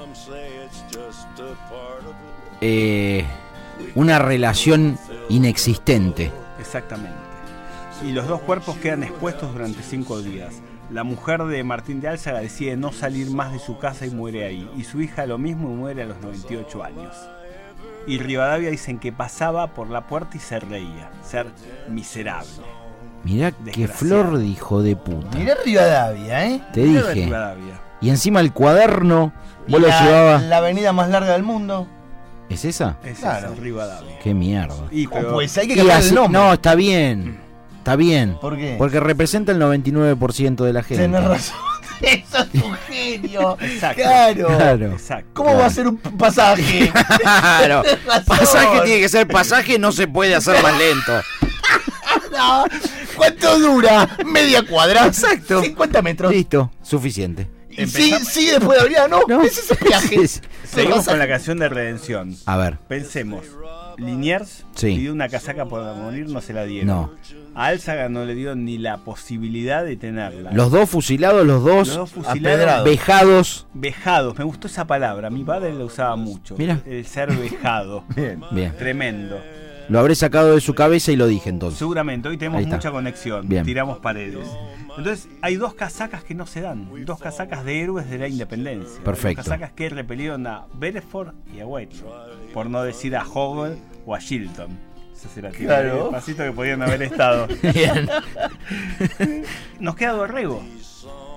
eh, una relación inexistente. Exactamente. Y los dos cuerpos quedan expuestos durante cinco días. La mujer de Martín de Álzaga decide no salir más de su casa y muere ahí. Y su hija lo mismo y muere a los noventa y ocho años. Y Rivadavia dicen que pasaba por la puerta y se reía. Ser miserable. Mirá qué Desgraciado. flor de hijo de puta. Mirá Rivadavia, ¿eh? Te Mira de dije. Rivadavia. Y encima el cuaderno, vos lo la, llevabas. la avenida más larga del mundo. ¿Es esa? Ese Claro. es Rivadavia. Qué mierda. Y O pero- pues hay que Y cambiar así- el nombre. no, está bien. Está bien. ¿Por qué? Porque representa el noventa y nueve por ciento de la gente. Tenés razón. Eso es un genio. Exacto. Claro. Claro. Exacto. ¿Cómo Claro. va a ser un pasaje? Claro. Tenés razón. Pasaje tiene que ser pasaje, no se puede hacer más lento. No. ¿Cuánto dura? Media cuadra. Exacto. cincuenta metros. Listo, suficiente. Y sí, sí, después de avenida. No, No. ese es el viaje. Sí. Seguimos con la canción de redención. A ver, Pensemos. Liniers Sí. pidió una casaca por morir, no se la dieron. no. A Álzaga no le dio ni la posibilidad de tenerla. Los dos fusilados, los dos, Los dos fusilados, apedrados. vejados. vejados. Me gustó esa palabra. Mi padre la usaba mucho. Mira. El ser vejado. Bien. Bien. Tremendo. Lo habré sacado de su cabeza y lo dije entonces. Seguramente. Hoy tenemos Ahí está. mucha conexión. Bien. Tiramos paredes. Entonces, hay dos casacas que no se dan. Dos casacas de héroes de la independencia. Perfecto. Dos casacas que repelieron a Bedford y a White. Por no decir a Hoggle o a Shilton. Esa será la Claro. pasito que podían haber estado. Bien. Nos queda Dorrego.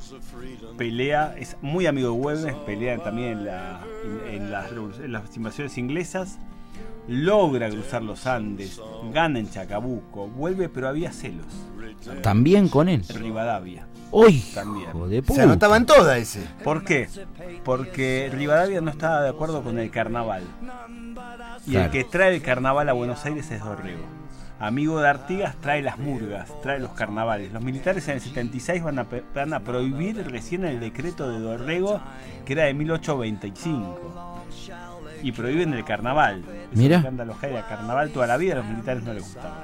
pelea, es muy amigo de Güemes, pelea también en, la, en, en, las, en las invasiones inglesas, logra cruzar los Andes, gana en Chacabuco, vuelve, pero había celos. ¿También con él? Rivadavia. ¡Uy, también. hijo de puta! Se anotaban todas ese. ¿Por qué? Porque Rivadavia no estaba de acuerdo con el carnaval. Y Claro. el que trae el carnaval a Buenos Aires es Dorrego. Amigo de Artigas, trae las murgas, trae los carnavales. Los militares en el setenta y seis van a, van a prohibir recién el decreto de Dorrego, que era de mil ochocientos veinticinco. Y prohíben el carnaval. Mira. El carnaval toda la vida, a los militares no les gustaba.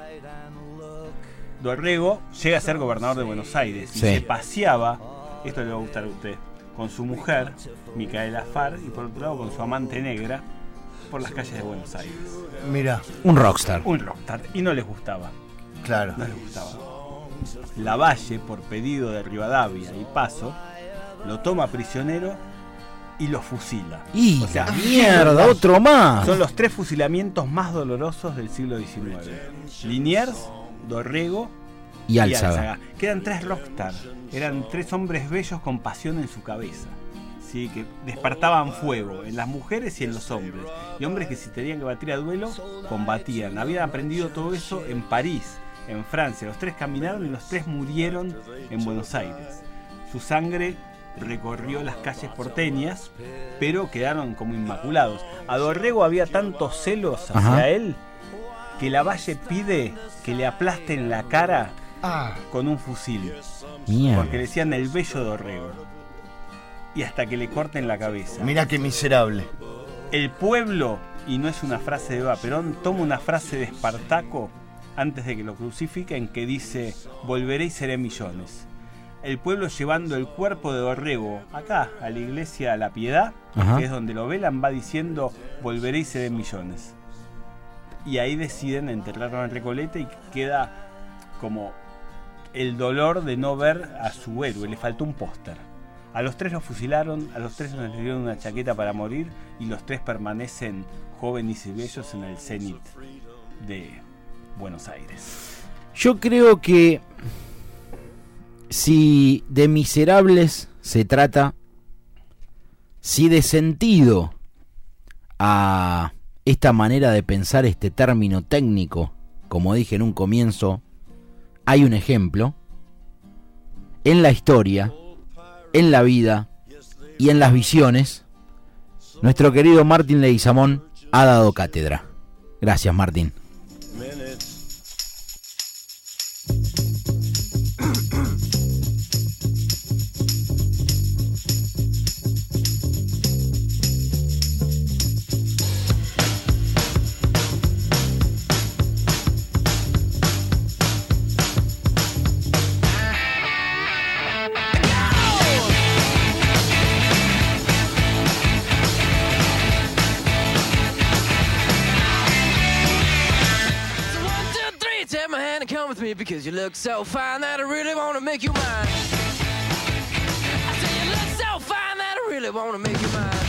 Dorrego llega a ser gobernador de Buenos Aires y Sí. se paseaba, esto le va a gustar a usted, con su mujer, Micaela Far, y por otro lado con su amante negra, por las calles de Buenos Aires. Mira, Un rockstar. Un rockstar, y no les gustaba, claro. no les gustaba. Lavalle, por pedido de Rivadavia y Paso, lo toma prisionero y lo fusila. ¡Y O sea, la mierda! ¡Otro más! son los tres fusilamientos más dolorosos del siglo diecinueve. Liniers, Dorrego Y y Álzaga. Álzaga. Que eran tres rockstar, eran tres hombres bellos con pasión en su cabeza, ¿sí? Que despertaban fuego en las mujeres y en los hombres. Y hombres que si tenían que batir a duelo, combatían. Habían aprendido todo eso en París, en Francia. Los tres caminaron y los tres murieron en Buenos Aires. Su sangre recorrió las calles porteñas, pero quedaron como inmaculados. A Dorrego había tantos celos hacia Ajá. él que Lavalle pide que le aplasten la cara Ah, con un fusil, Mierda. porque le decían el bello Dorrego, y hasta que le corten la cabeza. mira qué miserable. El pueblo, y no es una frase de Eva Perón, toma una frase de Espartaco antes de que lo crucifiquen, que dice: volveré y seré millones. El pueblo llevando el cuerpo de Dorrego acá a la iglesia La Piedad, Ajá. que es donde lo velan, va diciendo: volveré y seré millones. Y ahí deciden enterrarlo en Recoleta y queda como el dolor de no ver a su héroe. Le faltó un póster. A los tres los fusilaron, a los tres les dieron una chaqueta para morir, y los tres permanecen jóvenes y bellos en el cenit de Buenos Aires. Yo creo que si de miserables se trata, si de sentido a esta manera de pensar este término técnico, como dije en un comienzo, hay un ejemplo en la historia, en la vida y en las visiones. Nuestro querido Martín Leguizamón ha dado cátedra. Gracias, Martín. minutes. So one, two, three, take my hand and come with me because you look so fine that I really want to make you mine. I say you look so fine that I really want to make you mine.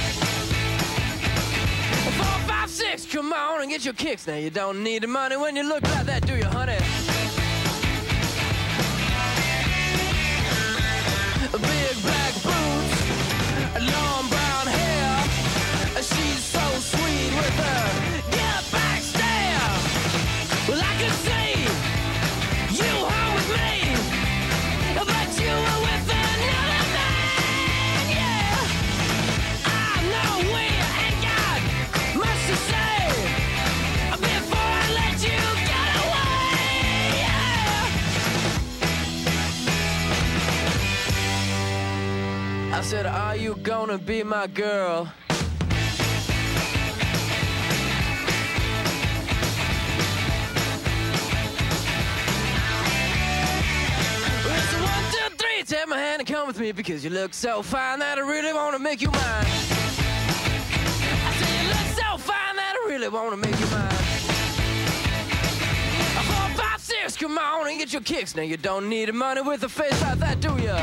Four, five, six, come on and get your kicks. Now you don't need the money when you look like that, do you, honey? Big black boots, long brown hair. She's so sweet with her get back stare. Well, I could see you home with me, but you were with another man, yeah. I know we ain't got much to say before I let you get away, yeah. I said, are you gonna be my girl? Well, it's a one, two, three, take my hand and come with me because you look so fine that I really want to make you mine. I say you look so fine that I really want to make you mine. A four, five, six, come on and get your kicks. Now you don't need the money with a face like that, do ya?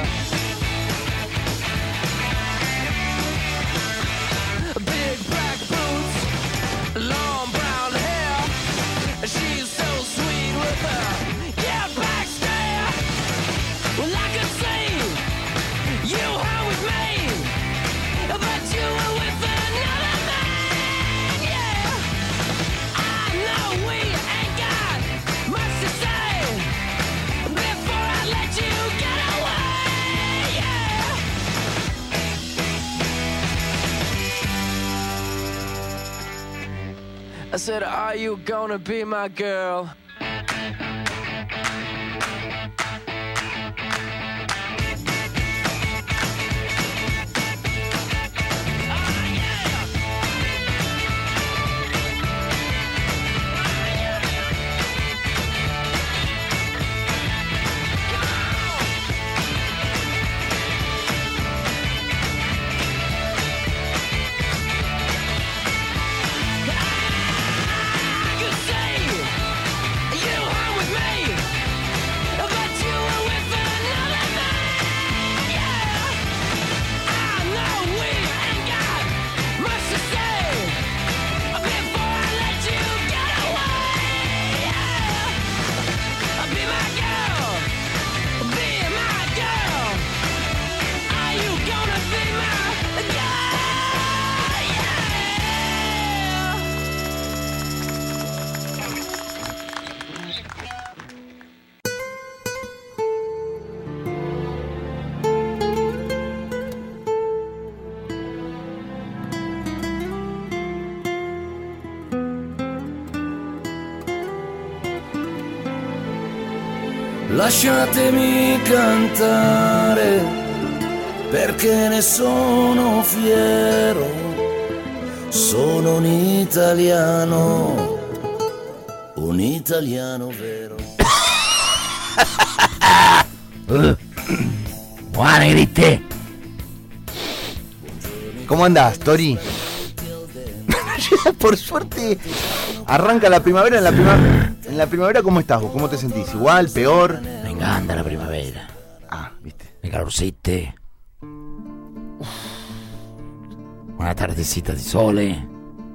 Big black boots, long brown hair. She's so sweet with her get back stare. Well, I could see I said, are you gonna be my girl? Lasciatemi cantare perché ne sono fiero, sono un italiano, un italiano vero. Buona grite. ¿Cómo andás, Tori? Por suerte arranca la primavera. En la primavera, en la primavera ¿cómo estás vos? ¿Cómo te sentís? ¿Igual? ¿Peor? Me encanta la primavera. Ah, viste. El calorcito. Una tardecita di sole.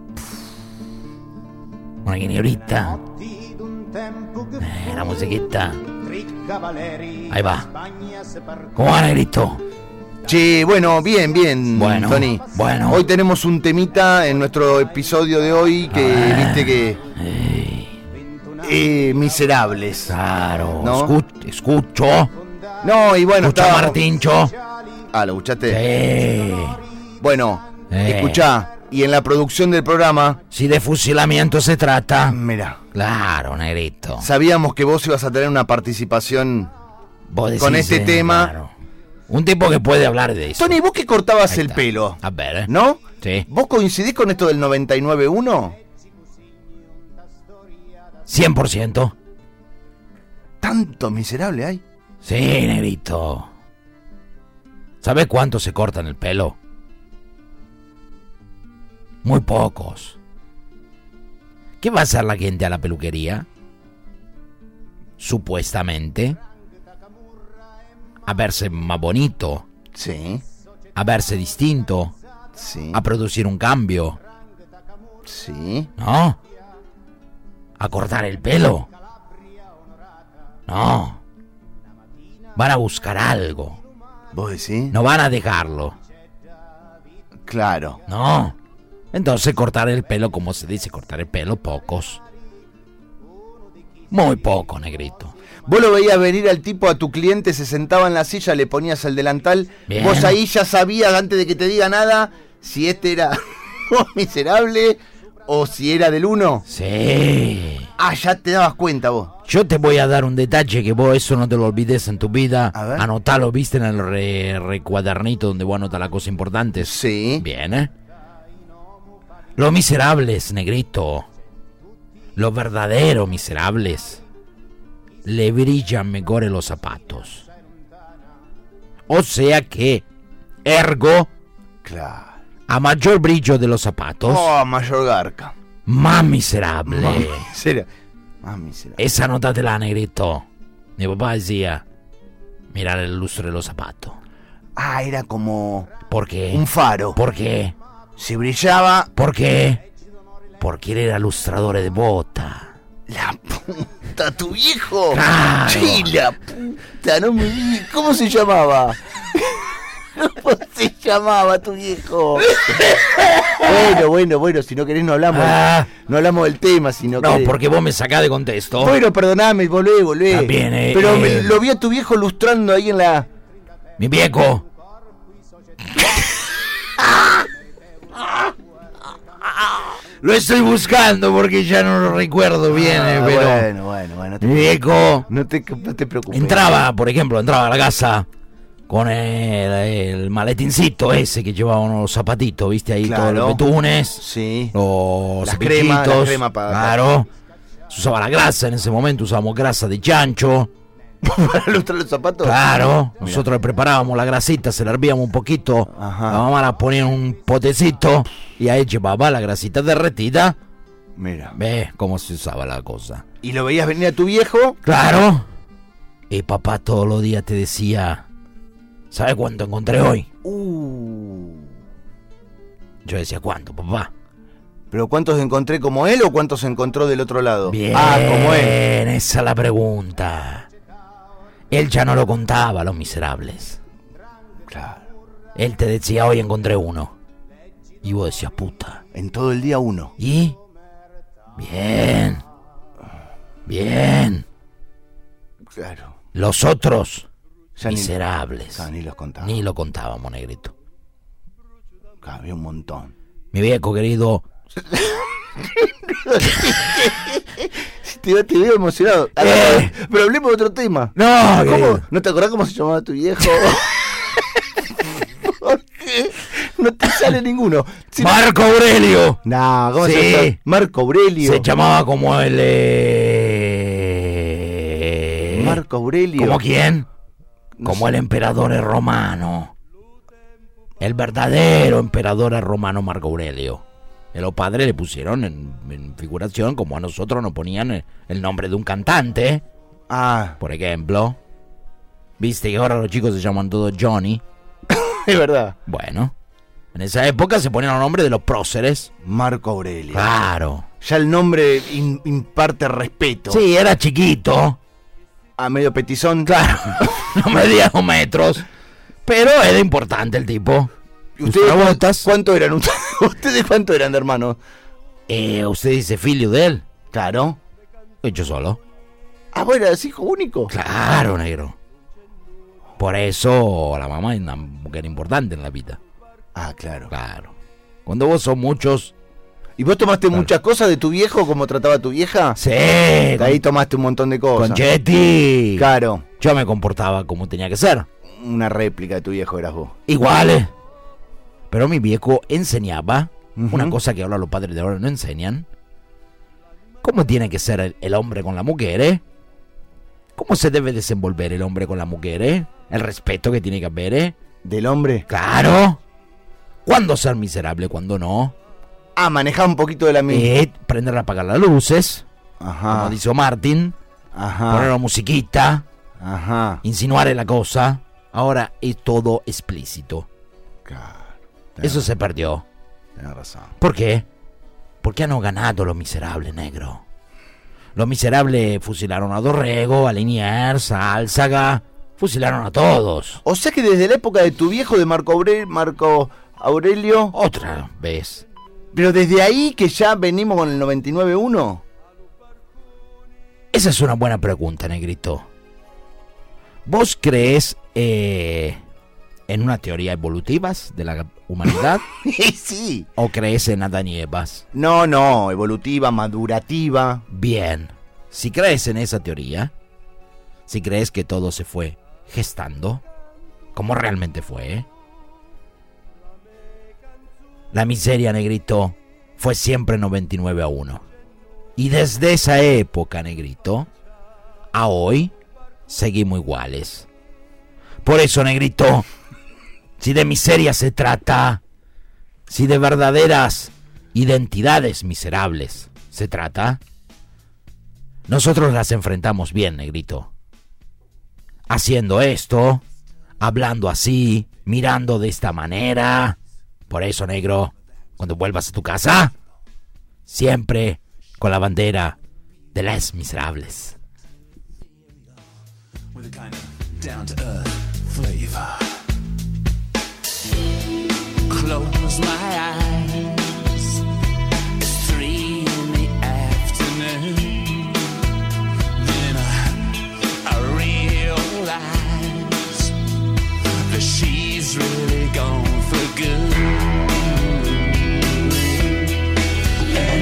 Una guineolita. Eh, la musiquita. Ahí va. ¿Cómo va, negrito? Che, bueno, bien, bien, Bueno, Tony. bueno. Hoy tenemos un temita en nuestro episodio de hoy que, Ah, viste que... Ey, Eh, miserables. claro. ¿No? Escu- escucho. No, y bueno, Escucha, estaba... Martincho. Ah, ¿lo escuchaste? Sí. Bueno, Eh. escuchá. Y en la producción del programa... Si de fusilamiento se trata. Mira, Claro, negrito. sabíamos que vos ibas a tener una participación... Vos decís, con este eh, tema- claro. Un tipo que puede hablar de eso. Tony, vos que cortabas Ahí el está. pelo, A ver, ¿eh? ¿no? Sí. ¿Vos coincidís con esto del noventa y nueve uno? cien por ciento. ¿Tanto miserable hay? Sí, negrito. ¿Sabes cuántos se cortan el pelo? Muy pocos. ¿Qué va a hacer la gente a la peluquería? Supuestamente a verse más bonito, Sí, a verse distinto, sí, a producir un cambio, sí. ¿no? A cortar el pelo. No. Van a buscar algo. ¿Vos decís? No van a dejarlo. Claro. No. Entonces cortar el pelo, como se dice, cortar el pelo, pocos. Muy poco, negrito. Vos lo veías venir al tipo, a tu cliente, se sentaba en la silla, le ponías el delantal. Bien. Vos ahí ya sabías, antes de que te diga nada, si este era miserable o si era del uno. Sí. Ah, ya te dabas cuenta vos. Yo te voy a dar un detalle que vos eso no te lo olvides en tu vida. A ver. Anotalo, ¿viste? En el re- recuadernito donde vos anotas las cosas importantes. Sí. Bien, ¿eh? Los miserables, negrito. Los verdaderos miserables. Le brillan mejor los zapatos. O sea que, ergo, Claro. a mayor brillo de los zapatos, Oh, mayor garca. más miserable. Más miserable. Más miserable. Esa anótatela, negrito. Mi papá decía, mirar el lustre de los zapatos. Ah, era como ¿Por qué? un faro. ¿Por qué? Si brillaba, ¿Por qué? Porque él era lustrador de bota. la puta, tu viejo. Claro. Sí, la puta, no me di- ¿Cómo se llamaba? ¿Cómo se llamaba tu viejo? Bueno, bueno, bueno, si no querés no hablamos. Ah. No hablamos del tema, si no No, querés. porque vos me sacás de contexto. Bueno, perdoname, volvé, volvé. También, eh, Pero eh. me- lo vi a tu viejo lustrando ahí en la... Mi viejo. Lo estoy buscando porque ya no lo recuerdo bien, Ah, eh, pero... Bueno, bueno, bueno. No te, Mi viejo no te, no te preocupes. entraba, por ejemplo, entraba a la casa con el, el maletincito ese que llevaba unos zapatitos, ¿viste? Ahí Claro. todos los betunes, Sí. los Las cremas, cepillitos, la crema para- claro. Se usaba la grasa, en ese momento usábamos grasa de chancho. Para lustrar los zapatos. Claro, nosotros le preparábamos la grasita, se la hervíamos un poquito, Ajá. la mamá la ponía en un potecito y ahí llevaba la grasita derretida. Mira. Ve cómo se usaba la cosa. ¿Y lo veías venir a tu viejo? Claro. Y papá todos los días te decía, ¿sabes cuánto encontré hoy? Uh. Yo decía, ¿cuánto, papá? ¿Pero cuántos encontré como él o cuántos encontró del otro lado? Bien, Ah, como él. esa es la pregunta. Él ya no lo contaba a los miserables. Claro. Él te decía, hoy encontré uno. Y vos decías, puta. En todo el día uno. ¿Y? Bien. Bien. Claro. Los otros, Ya ni- miserables. Ah, ni los contaba. Ni lo contábamos, negrito. Claro, había un montón. Mi viejo querido, Te, te veo emocionado. A Eh. ver, pero hablemos de otro tema. no, ¿Cómo? querido. ¿No te acordás cómo se llamaba tu viejo? ¿Por qué? No te sale ninguno. Si no- Marco Aurelio. No, ¿cómo Sí. se llama? Marco Aurelio. Se llamaba como el... eh, Marco Aurelio. ¿Como quién? No Como sé. el emperador romano. El verdadero emperador romano Marco Aurelio. Y los padres le pusieron en, en figuración, como a nosotros nos ponían el, el nombre de un cantante, Ah, por ejemplo. Viste que ahora los chicos se llaman todos Johnny. es verdad. Bueno, en esa época se ponían los nombres de los próceres. Marco Aurelio. Claro. Ya el nombre in- imparte respeto. Sí, era chiquito. A medio petizón. Claro, no medía dos metros. Pero era importante el tipo. ¿Ustedes Sus botas. cuánto eran? ¿Ustedes cuánto eran de hermanos? Eh, ¿Usted dice filio de él? Claro. Yo solo. Ah, vos eras hijo único. Claro, negro. Por eso la mamá es una mujer importante en la vida. Ah, claro. Claro. Cuando vos sos muchos... ¿Y vos tomaste Claro. muchas cosas de tu viejo como trataba a tu vieja? Sí, De con, ahí tomaste un montón de cosas. con Jetty. Claro. Yo me comportaba como tenía que ser. Una réplica de tu viejo eras vos. Igual. Pero mi viejo enseñaba Ujú. una cosa que ahora los padres de ahora no enseñan. ¿Cómo tiene que ser el, el hombre con la mujer, eh? ¿Cómo se debe desenvolver el hombre con la mujer, eh? El respeto que tiene que haber, eh. ¿Del hombre? Claro. ¿Cuándo ser miserable? ¿Cuándo no? Ah, manejaba un poquito de la misma. Eh, prender a apagar las luces, Ajá. como dice Martin, Ajá. poner una musiquita, Ajá. insinuar la cosa. Ahora es todo explícito. Claro. Eso se perdió. Tienes razón. ¿Por qué? Porque han ganado los miserables, negro. Los miserables fusilaron a Dorrego, a Liniers, a Álzaga. Fusilaron a todos. O sea que desde la época de tu viejo de Marco Aurelio, Marco Aurelio, Otra vez. pero desde ahí que ya venimos con el noventa y nueve uno. Esa es una buena pregunta, negrito. ¿Vos crees eh, en una teoría evolutiva de la humanidad? Sí. ¿O crees en Adán y Evas? No, no, evolutiva, madurativa. Bien, si crees en esa teoría, si crees que todo se fue gestando, como realmente fue, la miseria, negrito, fue siempre noventa y nueve a uno. Y desde esa época, negrito, a hoy, seguimos iguales. Por eso, negrito, si de miseria se trata, si de verdaderas identidades miserables se trata, nosotros las enfrentamos bien, negrito. Haciendo esto, hablando así, mirando de esta manera. Por eso, negro, cuando vuelvas a tu casa, siempre con la bandera de las miserables. With a kind of down-to-earth flavor. Close my eyes. It's three in the afternoon. Then I, I realize that she's really gone for good.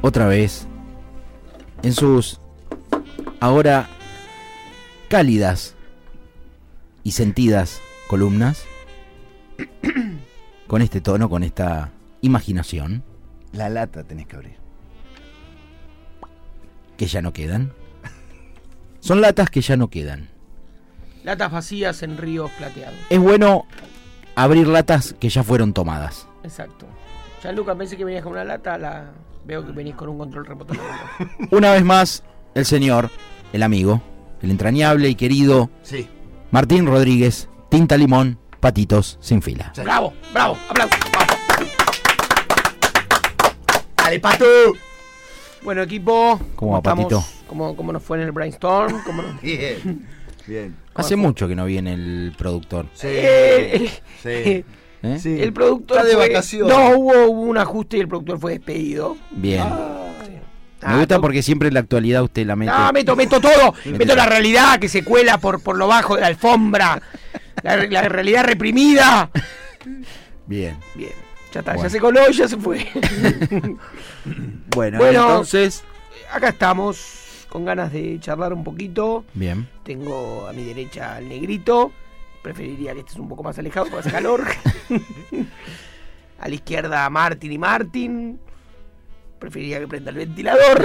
otra vez en sus ahora cálidas y sentidas columnas, con este tono, con esta imaginación. La lata tenés que abrir. Que ya no quedan. Son latas que ya no quedan. Latas vacías en ríos plateados. Es bueno abrir latas que ya fueron tomadas. Exacto. Ya, Lucas, pensé que venías con una lata, la veo que venís con un control remoto. Una vez más, el señor, el amigo, el entrañable y querido Sí. Martín Rodríguez, Tinta Limón, Patitos sin fila. Sí. Bravo, bravo, aplausos. ¡Dale, Pato! Bueno, equipo, ¿Cómo va, estamos? Patito? ¿Cómo, ¿Cómo nos fue en el brainstorm? ¿Cómo nos... Bien. Bien. Hace mucho que no viene el productor. Sí. Eh, Sí. ¿Eh? Sí. El productor Está de fue- vacaciones. No, hubo, hubo un ajuste y el productor fue despedido. Bien. Sí. Me gusta porque siempre en la actualidad usted la mete. Ah, meto, meto todo. Meto la realidad que se cuela por, por lo bajo de la alfombra. La, la realidad reprimida. Bien. Bien. Ya está, Bueno. ya se coló y ya se fue. Bueno, Bueno. entonces. Acá estamos, con ganas de charlar un poquito. Bien. Tengo a mi derecha al negrito. Preferiría que estés un poco más alejado porque hace calor. A la izquierda a Martín y Martín. Preferiría que prenda el ventilador.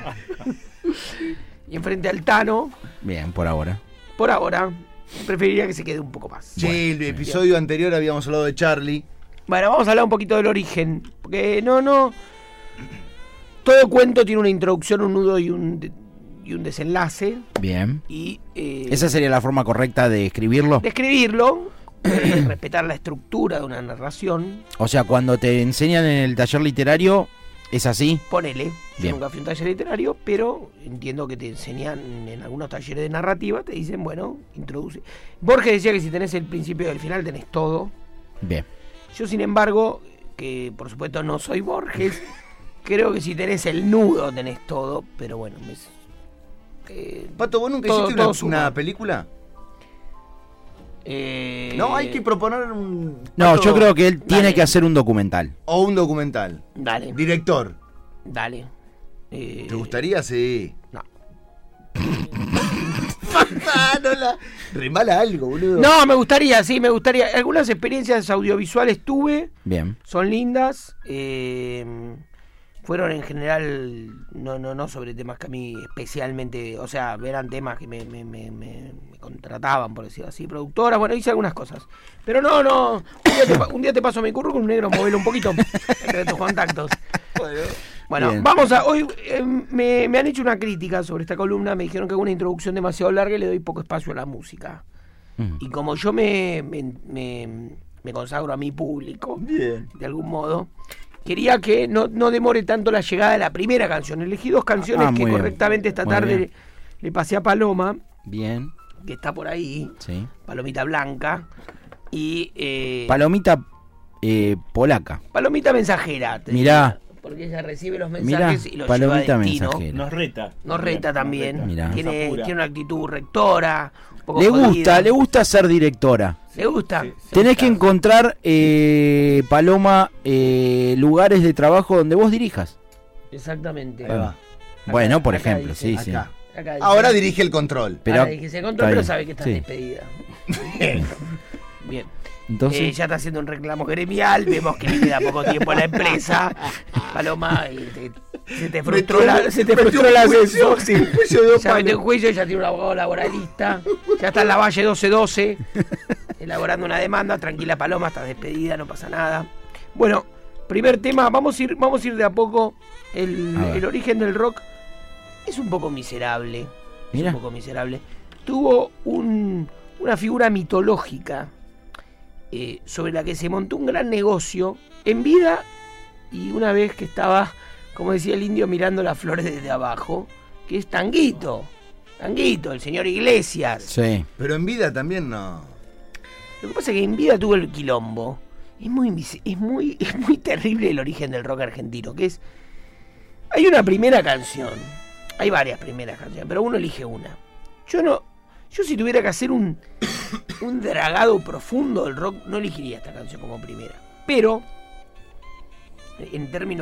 Y enfrente al Tano. Bien, por ahora. Por ahora, preferiría que se quede un poco más. Sí, el episodio anterior habíamos hablado de Charlie. Bueno, vamos a hablar un poquito del origen. Porque no, no. Todo cuento tiene una introducción, un nudo y un, de- y un desenlace. Bien. Y eh, ¿Esa sería la forma correcta de escribirlo? describirlo, eh, respetar la estructura de una narración. O sea, cuando te enseñan en el taller literario, ¿es así? Ponele. Yo Bien. nunca fui a un taller literario, pero entiendo que te enseñan en algunos talleres de narrativa, te dicen, bueno, introduce. Borges decía que si tenés el principio y el final tenés todo. Bien. Yo, sin embargo, que por supuesto no soy Borges, creo que si tenés el nudo tenés todo, pero bueno, me, eh, Pato, ¿vos nunca todo- hiciste todo una, suma. una película? eh, No, hay que proponer un... No, Pato, yo creo que él tiene Dale. que hacer un documental. O un documental. Dale, Director. dale. Eh, ¿Te gustaría? Sí. No. Ah, no la... Remala algo, boludo. No, me gustaría, sí, me gustaría. Algunas experiencias audiovisuales tuve, Bien. son lindas. eh, fueron en general, no, no, no sobre temas que a mí especialmente, o sea, eran temas que me, me, me, me- me contrataban, por decirlo así, productoras, bueno, hice algunas cosas. Pero no, no, un día te, pa- un día te paso mi currículum negro, movelo un poquito, entre tus contactos. Bueno, Bien. vamos a. Hoy eh, me, me han hecho una crítica sobre esta columna. Me dijeron que hago una introducción demasiado larga y le doy poco espacio a la música. Mm. Y como yo me, me, me- me consagro a mi público, Bien. de algún modo, quería que no, no demore tanto la llegada de la primera canción. Elegí dos canciones Ah, muy que bien. correctamente esta Muy tarde bien. le, le pasé a Paloma, Bien. que está por ahí, Sí. Palomita Blanca. Y. eh, Palomita eh, polaca. Palomita Mensajera. te Mirá. diría, porque ella recibe los Mirá, mensajes y los lleva a Palomita destino. mensajera. Nos reta. Nos reta también. Mirá. Tiene, Nos apura. tiene una actitud rectora. Un poco Le jodida. gusta, le gusta ser directora. ¿Le gusta? Sí, sí. Tenés que encontrar, eh, Paloma, eh, lugares de trabajo donde vos dirijas. Exactamente. Ahí va. Bueno, por acá ejemplo, dice, sí, sí. Acá. Acá dice. Ahora dirige el control. Pero- Ahora dije, se control, está pero bien. sabe que estás Sí. despedida. Bien. Entonces, Eh, ya está haciendo un reclamo gremial. Vemos que le queda poco tiempo a la empresa. Paloma, y te- se te frustró Metió- la, se te metió frustró un el juicio, ascenso. Sí. un juicio de dos Ya metió palos. un juicio, ya tiene un abogado laboralista. Ya está en la Valle doce doce, elaborando una demanda. Tranquila, Paloma, estás despedida, no pasa nada. Bueno, primer tema, vamos a ir, vamos a ir de a poco. El, A ver. el origen del rock es un poco miserable. Es Mira. un poco miserable. Tuvo un, una figura mitológica eh, sobre la que se montó un gran negocio en vida y una vez que estaba, como decía el indio, mirando las flores desde abajo, que es Tanguito. Tanguito, el señor Iglesias. sí. Pero en vida también no. Lo que pasa es que en vida tuvo el quilombo. Es muy, mis- es muy, es muy terrible el origen del rock argentino, que es... Hay una primera canción, hay varias primeras canciones, pero uno elige una. Yo no, yo si tuviera que hacer un, un dragado profundo del rock, no elegiría esta canción como primera. Pero, en términos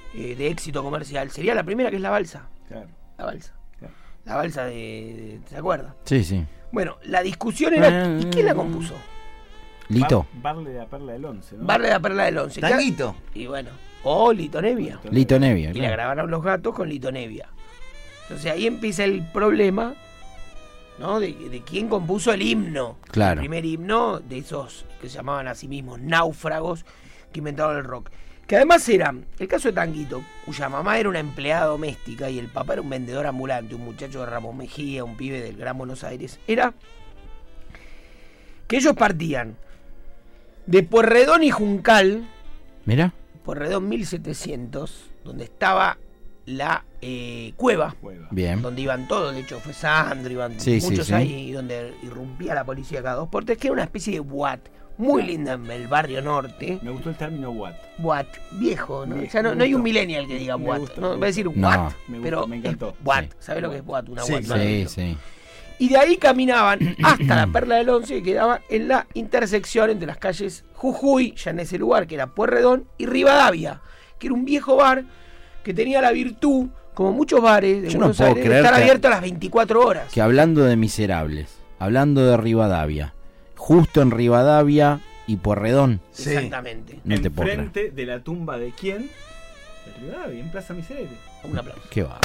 eh, de éxito comercial, sería la primera, que es la balsa. Claro. La balsa. Claro. La balsa de, de- ¿se acuerda? Sí, sí. Bueno, la discusión era, ¿y quién la compuso? Lito. Bar- Barle de la Perla del Once, ¿no? Barle de la Perla del Once. Tanguito. Y bueno, o Lito Nevia. Lito Nevia. Y la claro. grabaron Los Gatos con Lito Nevia. Entonces ahí empieza el problema, ¿no? De, de quién compuso el himno. Claro. El primer himno de esos que se llamaban a sí mismos náufragos que inventaron el rock. Que además eran, el caso de Tanguito, cuya mamá era una empleada doméstica y el papá era un vendedor ambulante, un muchacho de Ramos Mejía, un pibe del Gran Buenos Aires, era que ellos partían de Pueyrredón y Juncal, Mira. Pueyrredón mil setecientos, donde estaba la eh, cueva, Cueva. Bien. donde iban todos, de hecho fue Sandro, iban Sí, sí, muchos sí. ahí, donde irrumpía la policía cada dos por tres, que era una especie de boat muy linda en el barrio norte. Me gustó el término what. Boat, viejo, ¿no? Me- Ya no, me no hay un gustó. millennial que diga Me boat, gustó, ¿no? me Va a decir No. what, Me pero gustó, me encantó. es boat, Sí. ¿sabe lo que es boat? Una Sí, boat, claro. Sí, sí. Y de ahí caminaban hasta la Perla del Once, que quedaba en la intersección entre las calles Jujuy, ya en ese lugar, que era Pueyrredón, y Rivadavia, que era un viejo bar que tenía la virtud, como muchos bares de Yo no Buenos puedo Aires, de creer estar que- abiertos a las veinticuatro horas. Que hablando de miserables, hablando de Rivadavia, justo en Rivadavia y Pueyrredón, Sí. Exactamente. no te puedo creer. Enfrente de la tumba de quién? De Rivadavia, en Plaza Miserere. Un aplauso. Qué va.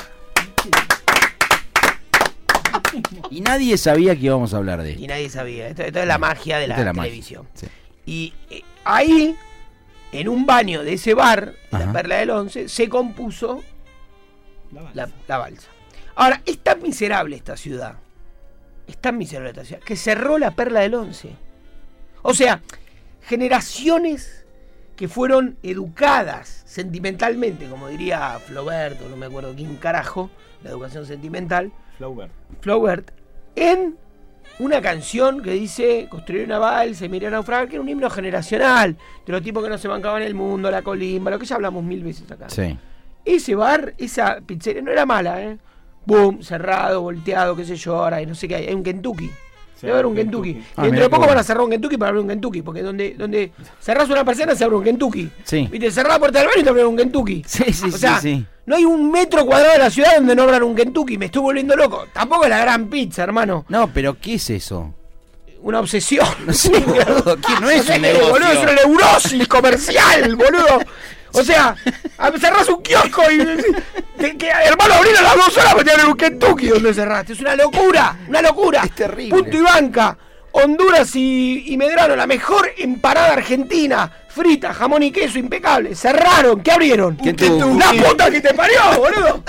Y nadie sabía que íbamos a hablar de esto. Y nadie sabía. Esto, esto es la magia de la, Esta es la magia. televisión. Sí. Y eh, ahí, en un baño de ese bar, de la Ajá. Perla del Once, se compuso La balsa. la, la balsa. Ahora, es tan miserable esta ciudad, es tan miserable esta ciudad, que cerró la Perla del Once. O sea, generaciones que fueron educadas sentimentalmente, como diría Flaubert, o no me acuerdo quién carajo, la educación sentimental, Flaubert. Flaubert, en una canción que dice construir una balsa y mirar a naufragar, que era un himno generacional, de los tipos que no se bancaban el mundo, la colimba, lo que ya hablamos mil veces acá. Sí. Ese bar, esa pizzería, no era mala, ¿eh? Boom, cerrado, volteado, qué sé yo, ahora hay no sé qué hay, hay un Kentucky. Sí, Debe haber un Kentucky. Kentucky. Ah, Dentro mirá de poco qué van bueno. a cerrar un Kentucky para abrir un Kentucky, porque donde, donde cerrás una persiana se abre un Kentucky. Sí. Viste, cerrás la puerta del baño y te abre un Kentucky. Sí, sí, o sí, sea, sí. no hay un metro cuadrado de la ciudad donde no abran un Kentucky. Me estoy volviendo loco. Tampoco es la gran pizza, hermano. No, pero ¿qué es eso? Una obsesión. No sé, boludo, ¿qué no es sé un qué, negocio? boludo, es una neurosis comercial, boludo. O sea, a- cerrás un kiosco y... te- que, hermano, abrir a las dos horas para tener un Kentucky donde cerraste. Es una locura, una locura. Es terrible. Punto y banca. Honduras y, y Medrano, la mejor empanada argentina. Frita, jamón y queso, impecable. Cerraron, ¿qué abrieron? Kentucky. ¡La puta que te parió, boludo!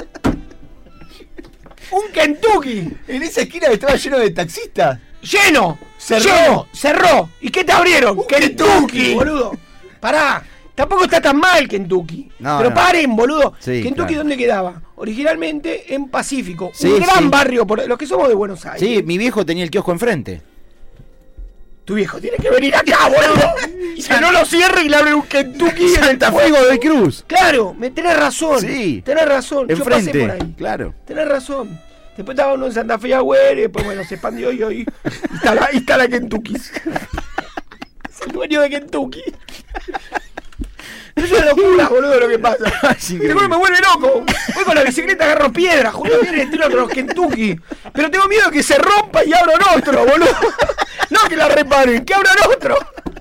Un Kentucky. En esa esquina estaba lleno de taxistas. ¡Lleno! Cerró. ¡Lleno! ¡Cerró! ¿Y qué te abrieron? Un ¡Kentucky, Kentucky. boludo! Pará, tampoco está tan mal Kentucky. No, Pero no. paren, boludo. Sí, ¿Kentucky claro. dónde quedaba? Originalmente en Pacífico. Sí, un gran sí. barrio, por los que somos de Buenos Aires. Sí, mi viejo tenía el kiosco enfrente. Tu viejo tiene que venir acá, boludo. Y que no lo cierre y le abren un Kentucky en el Santa Fe fuego. Godoy Cruz. Claro, me tenés razón. Sí. Tenés razón. Yo pasé Enfrente. por ahí. Claro. Tenés razón. Después estaba uno en Santa Fe Agüero y después, bueno, se expandió y hoy y está la, y está la Kentucky. Es el dueño de Kentucky. Es una locura, boludo, lo que pasa. Es Y increíble. después me vuelve loco. Voy con la bicicleta, agarro piedra, Julio viene y tiro otros Kentucky. Pero tengo miedo de que se rompa y abran otro, boludo. No que la reparen, que abran otro.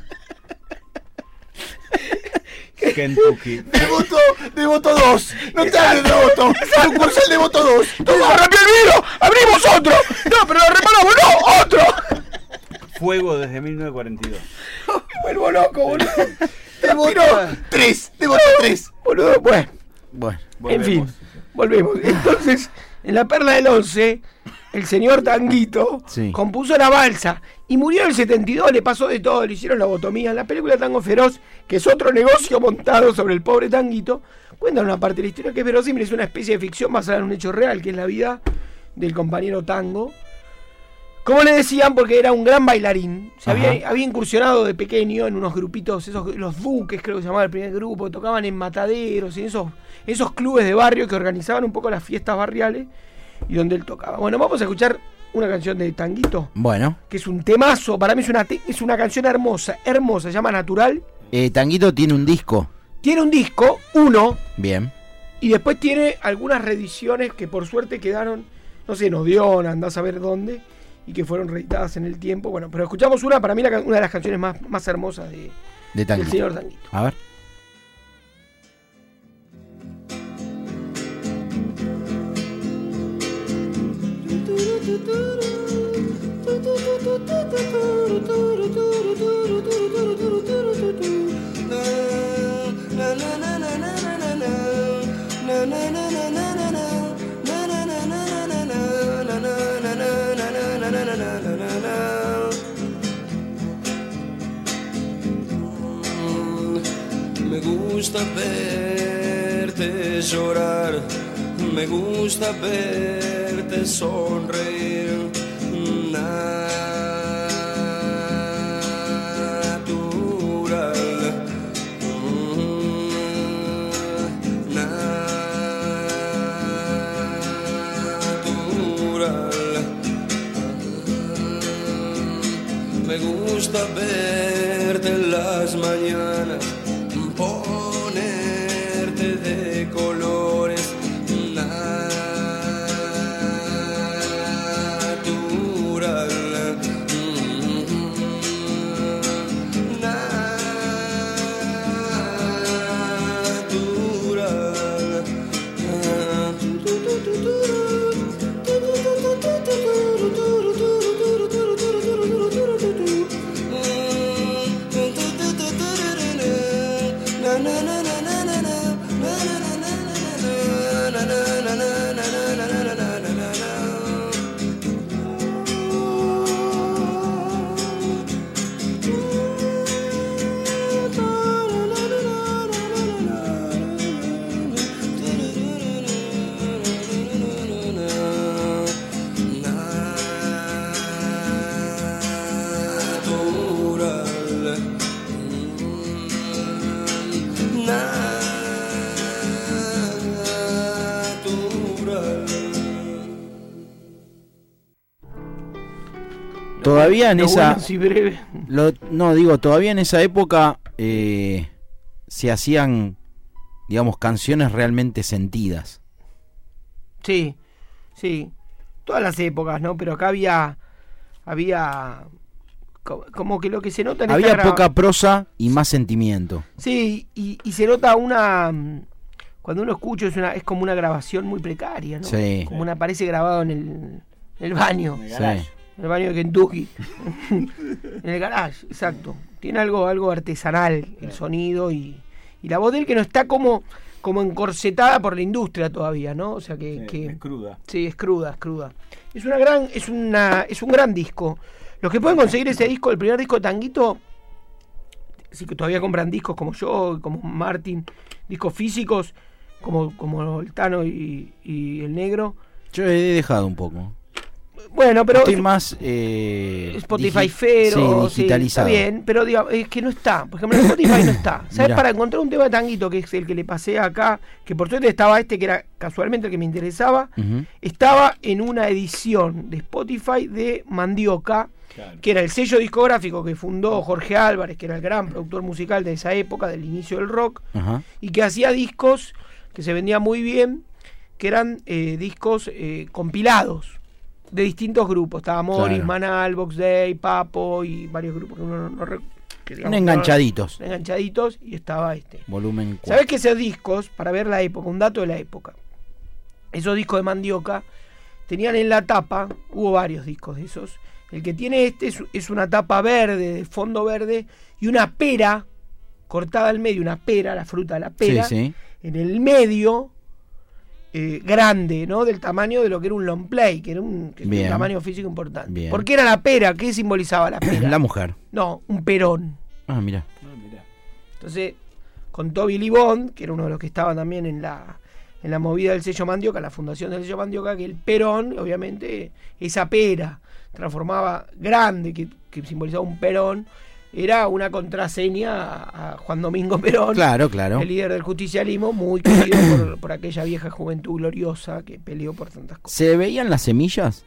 Kentucky. Devoto, Devoto dos. No te hagas de Devoto. Sucursal Devoto dos. ¡Toma, rompió el vidrio! ¡Abrimos otro! No, pero lo reparamos, ¡no! ¡Otro! Fuego desde mil novecientos cuarenta y dos. Me vuelvo loco, boludo. Devoto tres. Devoto tres. Boludo, pues. Bueno. En fin, volvemos. Entonces, en la Perla del Once, el señor Tanguito Sí. compuso la balsa y murió en el setenta y dos, le pasó de todo, le hicieron lobotomía. En la película Tango Feroz, que es otro negocio montado sobre el pobre Tanguito, cuentan una parte de la historia que es verosímil, es una especie de ficción basada en un hecho real, que es la vida del compañero Tango. Como le decían, porque era un gran bailarín. Se Ajá. había, había incursionado de pequeño en unos grupitos, esos los Duques, creo que se llamaba el primer grupo, que tocaban en mataderos, en esos, esos clubes de barrio que organizaban un poco las fiestas barriales y donde él tocaba. Bueno, vamos a escuchar una canción de Tanguito, Bueno. que es un temazo, para mí es una, te- es una canción hermosa, hermosa, se llama Natural. Eh, Tanguito tiene un disco. Tiene un disco, uno, Bien. Y después tiene algunas reediciones que por suerte quedaron, no sé, en Odeón, andás a ver dónde, y que fueron reeditadas en el tiempo. Bueno, pero escuchamos una, para mí la, una de las canciones más, más hermosas de, de del señor Tanguito. A ver. Me gusta verte llorar, me gusta verte sonreír. Natural, natural. Me gusta verte en las mañanas, ponerte de colores, natural, Todavía en Lo esa. bueno, sí, breve. Lo, no, digo, todavía en esa época eh, se hacían, digamos, canciones realmente sentidas. Sí, sí. Todas las épocas, ¿no? Pero acá había. Había. co- Como que lo que se nota en esta Había graba- poca prosa y más sentimiento. Sí, y, y se nota una. mm, Cuando uno escucha, es, una, es como una grabación muy precaria, ¿no? Sí. Como una parece grabado en el, en el baño. Sí. En el baño de Kentucky. En el garage, exacto. Tiene algo, algo artesanal el sonido y, y la voz de él que no está como, como encorsetada por la industria todavía, ¿no? O sea que, Sí, que es cruda. Sí, es cruda, es cruda. Es una gran, es una, es un gran disco. Los que pueden conseguir ese disco, el primer disco de Tanguito, sí que todavía compran discos como yo, como Martín, discos físicos, como, como el Tano y, y el Negro. Yo he dejado un poco. Bueno, pero Estoy más eh, Spotify digi- Fero, sí, sí, digitalizado. está bien, pero digamos, es que no está. Por ejemplo, en Spotify no está. ¿Sabes? Mirá. Para encontrar un tema de Tanguito, que es el que le pasé acá, que por suerte estaba este, que era casualmente el que me interesaba, Ujú. estaba en una edición de Spotify de Mandioca, Claro. que era el sello discográfico que fundó Jorge Álvarez, que era el gran productor musical de esa época, del inicio del rock, Ajá. y que hacía discos que se vendían muy bien, que eran eh, discos eh, compilados de distintos grupos. Estaba Morris, Claro. Manal, Box Day, Papo y varios grupos que uno no, no rec- que digamos, enganchaditos. no- enganchaditos, y estaba este. Volumen cuatro. ¿Sabes que esos discos, para ver la época, un dato de la época, esos discos de Mandioca tenían en la tapa, hubo varios discos de esos, el que tiene este es, es una tapa verde, de fondo verde, y una pera cortada al medio, una pera, la fruta de la pera, Sí, sí. en el medio, eh, grande, ¿no? Del tamaño de lo que era un long play, que era un, que era un Bien. tamaño físico importante. Bien. ¿Por qué era la pera? ¿Qué simbolizaba la pera? La mujer. No, un perón. Ah, mira. Ah, mirá. Entonces, contó Billy Bond, que era uno de los que estaba también en la, en la movida del sello Mandioca, la fundación del sello Mandioca, que el perón, obviamente, esa pera transformaba grande, que, que simbolizaba un perón, era una contraseña a, a Juan Domingo Perón, Claro, claro. el líder del justicialismo, muy querido por, por aquella vieja juventud gloriosa que peleó por tantas cosas. ¿Se veían las semillas?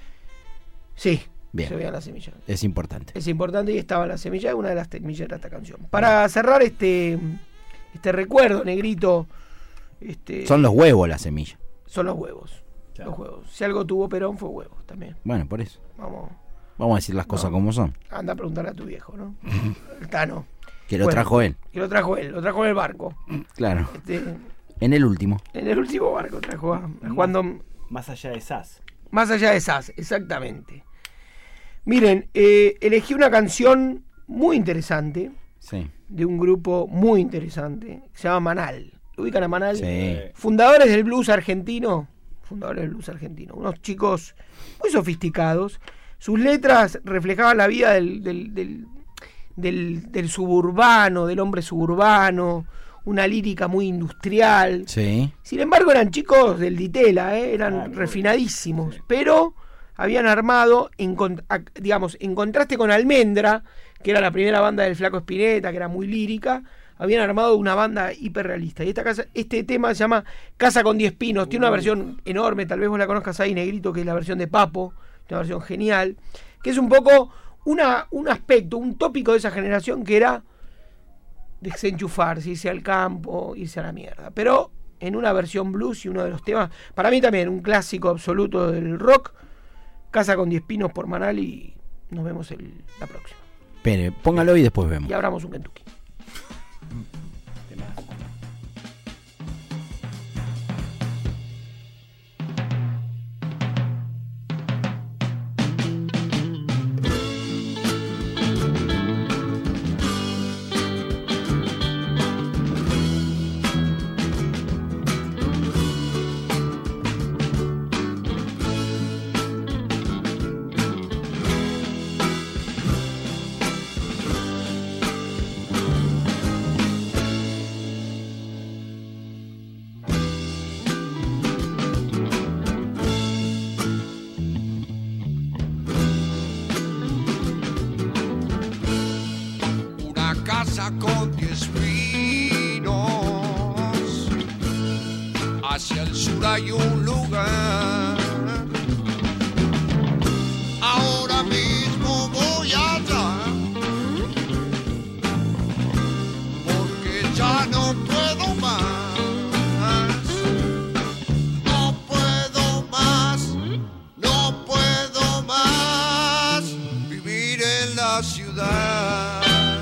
Sí, Bien. se veían las semillas. Es importante. Es importante, y estaba la semilla, una de las semillas de esta canción. Para cerrar este, este recuerdo, Negrito, Este, Son los huevos la semilla. Son los huevos. Los huevos. Si algo tuvo Perón fue huevos también. Bueno, por eso. Vamos. Vamos a decir las cosas no. como son. Anda a preguntarle a tu viejo, ¿no? El Tano. Que lo Bueno, trajo él. Que lo trajo él, lo trajo en el barco. Claro. Este, En el último. en el último barco trajo a, a Juan Dom- Más allá de esas. Más allá de esas, exactamente. Miren, eh, elegí una canción muy interesante. Sí. De un grupo muy interesante. Que se llama Manal. ¿Lo ubican a Manal? Sí. Fundadores del blues argentino. Fundadores del blues argentino. Unos chicos muy sofisticados. Sus letras reflejaban la vida del, del, del, del, del suburbano, del hombre suburbano. Una lírica muy industrial. Sí. Sin embargo, eran chicos del Ditela, ¿eh? Eran ah, refinadísimos. Sí. Pero habían armado, en, digamos, en contraste con Almendra, que era la primera banda del Flaco Spinetta, que era muy lírica, habían armado una banda hiperrealista. Y esta casa, este tema se llama Casa con diez pinos. Tiene una versión enorme, tal vez vos la conozcas ahí, Negrito, que es la versión de Papo, una versión genial, que es un poco una, un aspecto, un tópico de esa generación que era desenchufarse, irse al campo, irse a la mierda. Pero en una versión blues y uno de los temas, para mí también un clásico absoluto del rock, Casa con diez pinos por Manal, y nos vemos el, la próxima. Espere, póngalo y después vemos. Y abramos un Kentucky. Con diez pinos, hacia el sur hay un lugar. Ahora mismo voy allá, porque ya no puedo más, no puedo más, no puedo más vivir en la ciudad.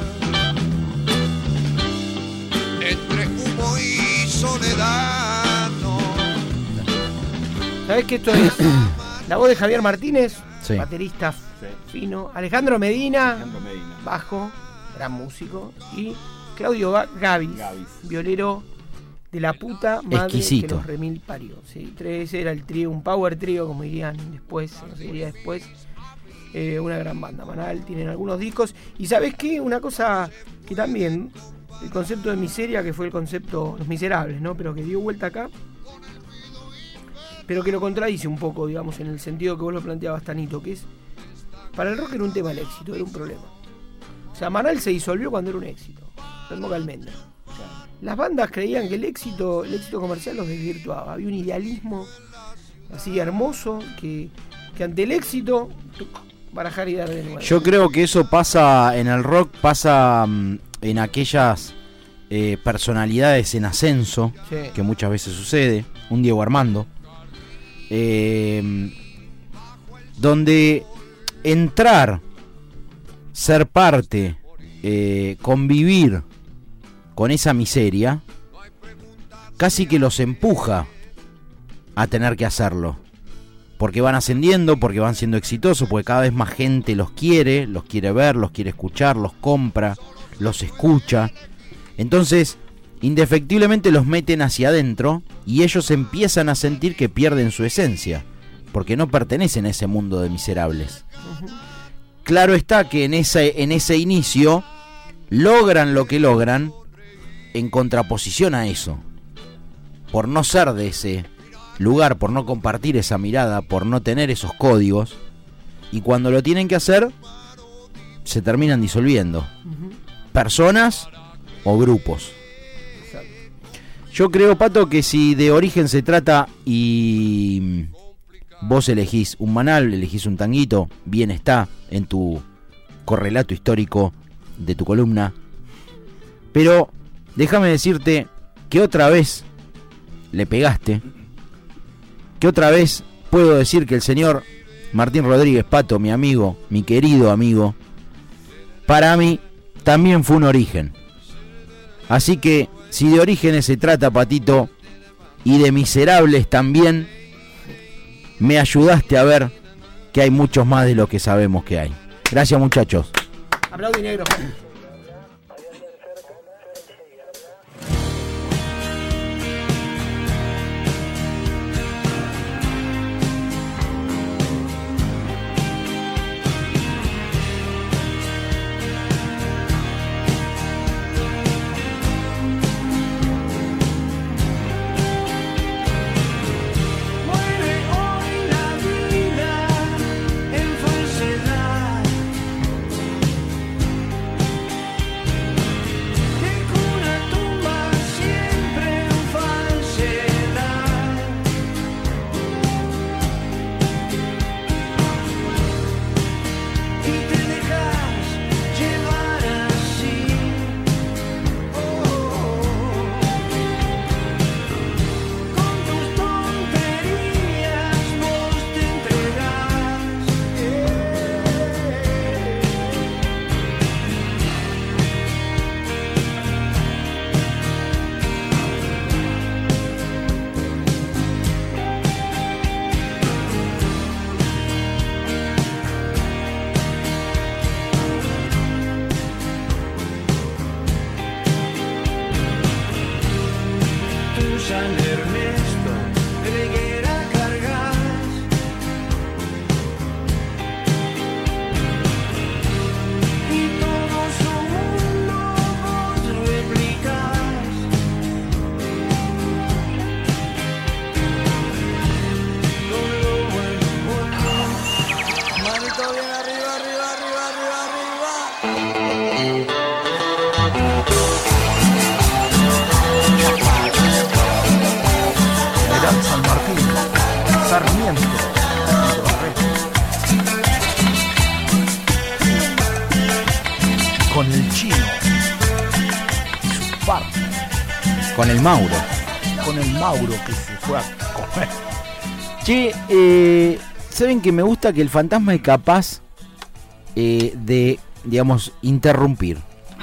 Soledad, no. ¿Sabés que esto es la voz de Javier Martínez? Sí. Baterista sí. fino. Alejandro Medina, Alejandro Medina, bajo, gran músico. Y Claudio Gavis, Gavis, violero de la puta madre exquisito. Que los remil parió. Sí, ese era el trío, un power trío, como dirían después, no se diría después. Eh, una gran banda, Manal, tienen algunos discos. Y ¿sabés qué? Una cosa que también... El concepto de miseria, que fue el concepto Los Miserables, ¿no? Pero que dio vuelta acá, pero que lo contradice un poco, digamos, en el sentido que vos lo planteabas, Tanito, que es, para el rock era un tema el éxito, era un problema. O sea, Manal se disolvió cuando era un éxito, lo mismo que Almendra. Las bandas creían que el éxito, el éxito comercial los desvirtuaba, había un idealismo así hermoso que, que ante el éxito, barajar y dar de nuevo. Yo creo que eso pasa en el rock, pasa en aquellas eh, personalidades en ascenso, sí. que muchas veces sucede, un Diego Armando, eh, donde entrar, ser parte, eh, convivir con esa miseria, casi que los empuja a tener que hacerlo. Porque van ascendiendo, porque van siendo exitosos, porque cada vez más gente los quiere, los quiere ver, los quiere escuchar, los compra, los escucha. Entonces, indefectiblemente los meten hacia adentro y ellos empiezan a sentir que pierden su esencia, porque no pertenecen a ese mundo de miserables. Uh-huh. Claro está que en ese, en ese inicio logran lo que logran en contraposición a eso, por no ser de ese lugar, por no compartir esa mirada, por no tener esos códigos, y cuando lo tienen que hacer se terminan disolviendo. Uh-huh. Personas o grupos. Exacto. Yo creo, Pato, que si de origen se trata y vos elegís un Manal, elegís un tanguito, bien está en tu correlato histórico de tu columna, pero déjame decirte que otra vez le pegaste, que otra vez puedo decir que el señor Martín Rodríguez Pato, mi amigo, mi querido amigo, para mí también fue un origen. Así que si de orígenes se trata, Patito, y de miserables también, me ayudaste a ver que hay muchos más de lo que sabemos que hay. Gracias, muchachos. Aplaudi, negro. Con el Chino y sus partes. Con el Mauro. Con el Mauro que se fue a comer. Che, eh, ¿saben que me gusta que el fantasma es capaz eh, de, digamos, interrumpir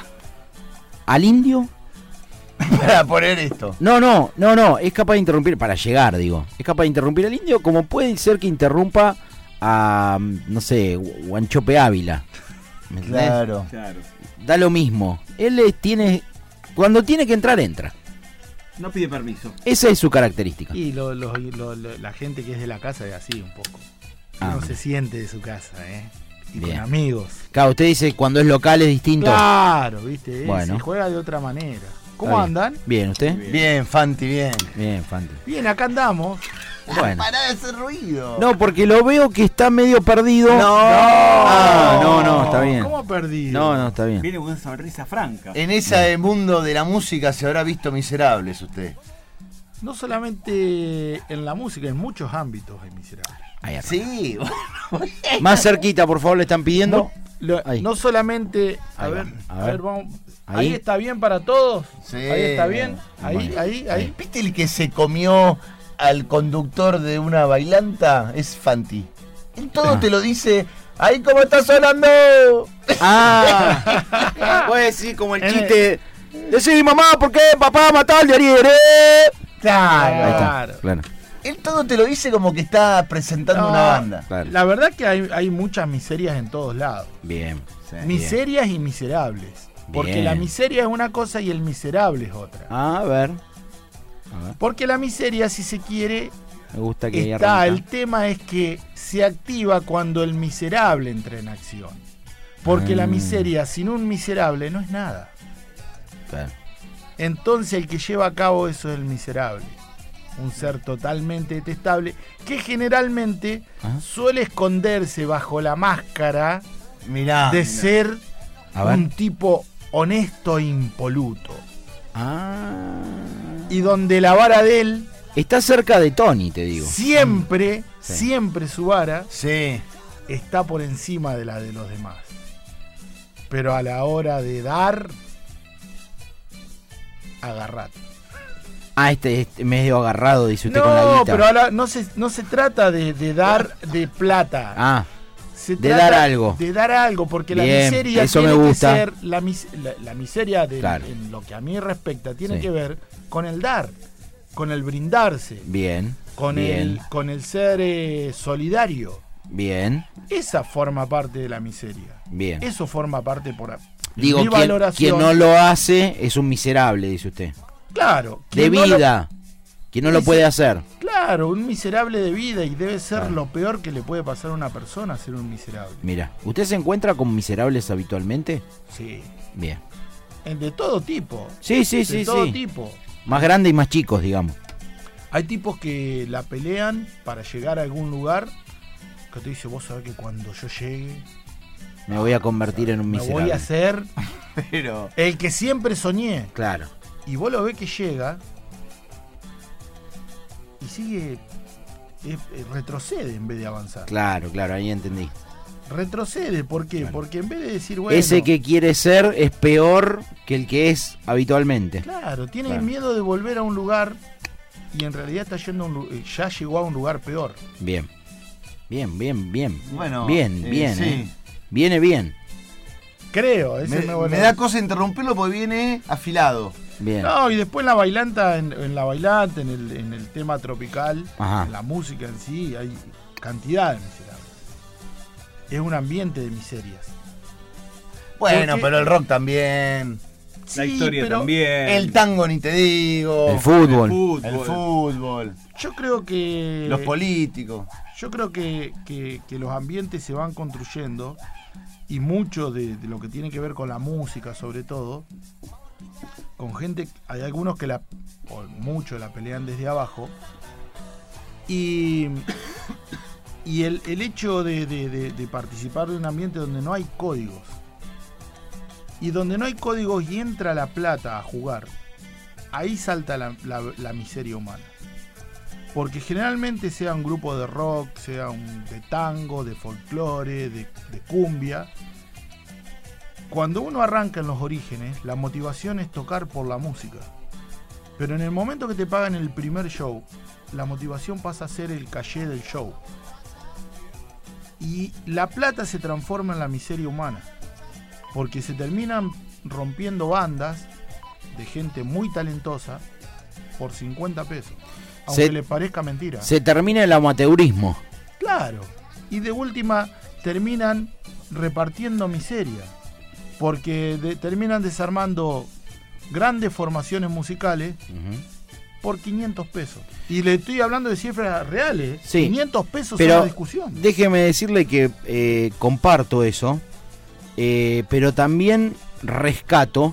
al indio? Para poner esto. No, no, no, no, es capaz de interrumpir, para llegar, digo. Es capaz de interrumpir al indio como puede ser que interrumpa a, no sé, Guanchope Ávila. ¿Me entendés? Claro. Claro. Da lo mismo. Él es- tiene, cuando tiene que entrar, entra. No pide permiso. Esa es su característica. Y lo- lo- lo- lo- la gente que es de la casa es así un poco. Ah, Uno bien. se siente de su casa, ¿eh? Y Bien. con amigos. Claro, usted dice cuando es local es distinto. Claro, viste, eh, Bueno. se juega de otra manera. ¿Cómo Está andan? Bien, ¿usted? Bien, Fanti, bien. Bien, Fanti. Bien, acá andamos. Bueno. Pará de hacer ruido. No, porque lo veo que está medio perdido. No. Ah, no, no, está bien. ¿Cómo perdido? No, no, está bien. Viene con una sonrisa franca. En ese mundo de la música se habrá visto Miserables usted. No solamente en la música, en muchos ámbitos es miserable. Ahí arranca. Sí, bueno. Más cerquita, por favor, le están pidiendo. No, lo- Ahí. no solamente. A Ahí ver, va, a a ver, ver. vamos. Ahí. Ahí. está bien para todos. Sí. Ahí está bien. Ahí, Bueno. ahí, ahí. ¿Viste el que se comió al conductor de una bailanta? Es Fanti. Él todo Ah. te lo dice. ¡Ahí cómo está sonando! Ah, puede decir como el En chiste. Decí, mamá, ¿por qué papá mató al diariere? Claro. Ahí está, Claro. claro. Él todo te lo dice como que está presentando No, una banda. Claro. La verdad que hay, hay muchas miserias en todos lados. Bien. Miserias y miserables. Porque Bien. la miseria es una cosa y el miserable es otra. A ver. A ver. Porque la miseria, si se quiere, Me gusta que ahí está. arranca. El tema es que se activa cuando el miserable entra en acción. Porque la Mm. miseria sin un miserable no es nada. Claro. Entonces el que lleva a cabo eso es el miserable. Un ser totalmente detestable que generalmente Ajá. suele esconderse bajo la máscara Mirá. de mirá. ser A ver. un tipo honesto e impoluto. Ah. Y donde la vara de él, Está cerca de Tony, te digo. siempre, Sí. siempre su vara Sí. está por encima de la de los demás. Pero a la hora de dar, agarrate. Ah, este, este medio agarrado, dice usted, no, con la guita. pero ahora no se, no se trata de, de dar de plata. Ah, se de trata dar algo. De dar algo, porque Bien, la miseria eso tiene me que gusta. ser. La, mis- la, la miseria, de, Claro. en lo que a mí respecta, tiene Sí. que ver con el dar, con el brindarse, Bien, con, bien, el, con el ser eh, solidario. bien, Esa forma parte de la miseria. bien. Eso forma parte por. en Digo, mi quien, valoración. quien no lo hace es un miserable, dice usted. Claro. De quien no lo- vida. Quien no lo Ese- puede hacer. Claro, un miserable de vida, y debe ser Claro. lo peor que le puede pasar a una persona, ser un miserable. Mira, ¿usted se encuentra con miserables habitualmente? Sí. Bien. En- De todo tipo. Sí, sí, de sí, todo sí. tipo. Más grandes y más chicos, digamos. Hay tipos que la pelean para llegar a algún lugar, que te dice, vos sabés que cuando yo llegue, Me voy a convertir en un me miserable. voy a ser Pero. el que siempre soñé. Claro. Y vos lo ves que llega y sigue, eh, eh, retrocede en vez de avanzar. Claro, claro, ahí entendí. Retrocede, ¿por qué? Porque en vez de decir, bueno, Ese que quiere ser es peor que el que es habitualmente. claro, tiene Claro. miedo de volver a un lugar y en realidad está yendo a un lu- eh, ya llegó a un lugar peor. Bien. Bien, bien, bien. Bueno, bien, eh, bien. sí. eh. Viene bien. Creo, ese Me, es mi me da cosa interrumpirlo porque viene afilado. Bien. No, y después la bailanta, en, en la bailanta, en el, en el tema tropical, Ajá. en la música en sí, hay cantidad de miserables. Es un ambiente de miserias. Bueno, Porque- pero el rock también. La Sí, historia pero también. El tango ni te digo. El fútbol. fútbol. El fútbol. Yo creo que. Los políticos. Yo creo que, que- que los ambientes se van construyendo, y mucho de, de lo que tiene que ver con la música, sobre todo, con gente, hay algunos que la, o muchos la pelean desde abajo, y, y el, el hecho de, de- de- de participar de un ambiente donde no hay códigos, y donde no hay códigos y entra la plata a jugar, ahí salta la, la- la miseria humana. Porque generalmente sea un grupo de rock, sea un de tango, de folclore, de, de cumbia, cuando uno arranca en los orígenes, la motivación es tocar por la música. Pero en el momento que te pagan el primer show, la motivación pasa a ser el caché del show. Y la plata se transforma en la miseria humana. Porque se terminan rompiendo bandas de gente muy talentosa por cincuenta pesos. Aunque Se- le parezca mentira. Se termina el amateurismo. Claro. Y de última terminan repartiendo miseria. Porque de- terminan desarmando grandes formaciones musicales por quinientos pesos. Y le estoy hablando de cifras reales. Sí. quinientos pesos Pero es una discusión. déjeme decirle que eh, comparto eso, eh, pero también rescato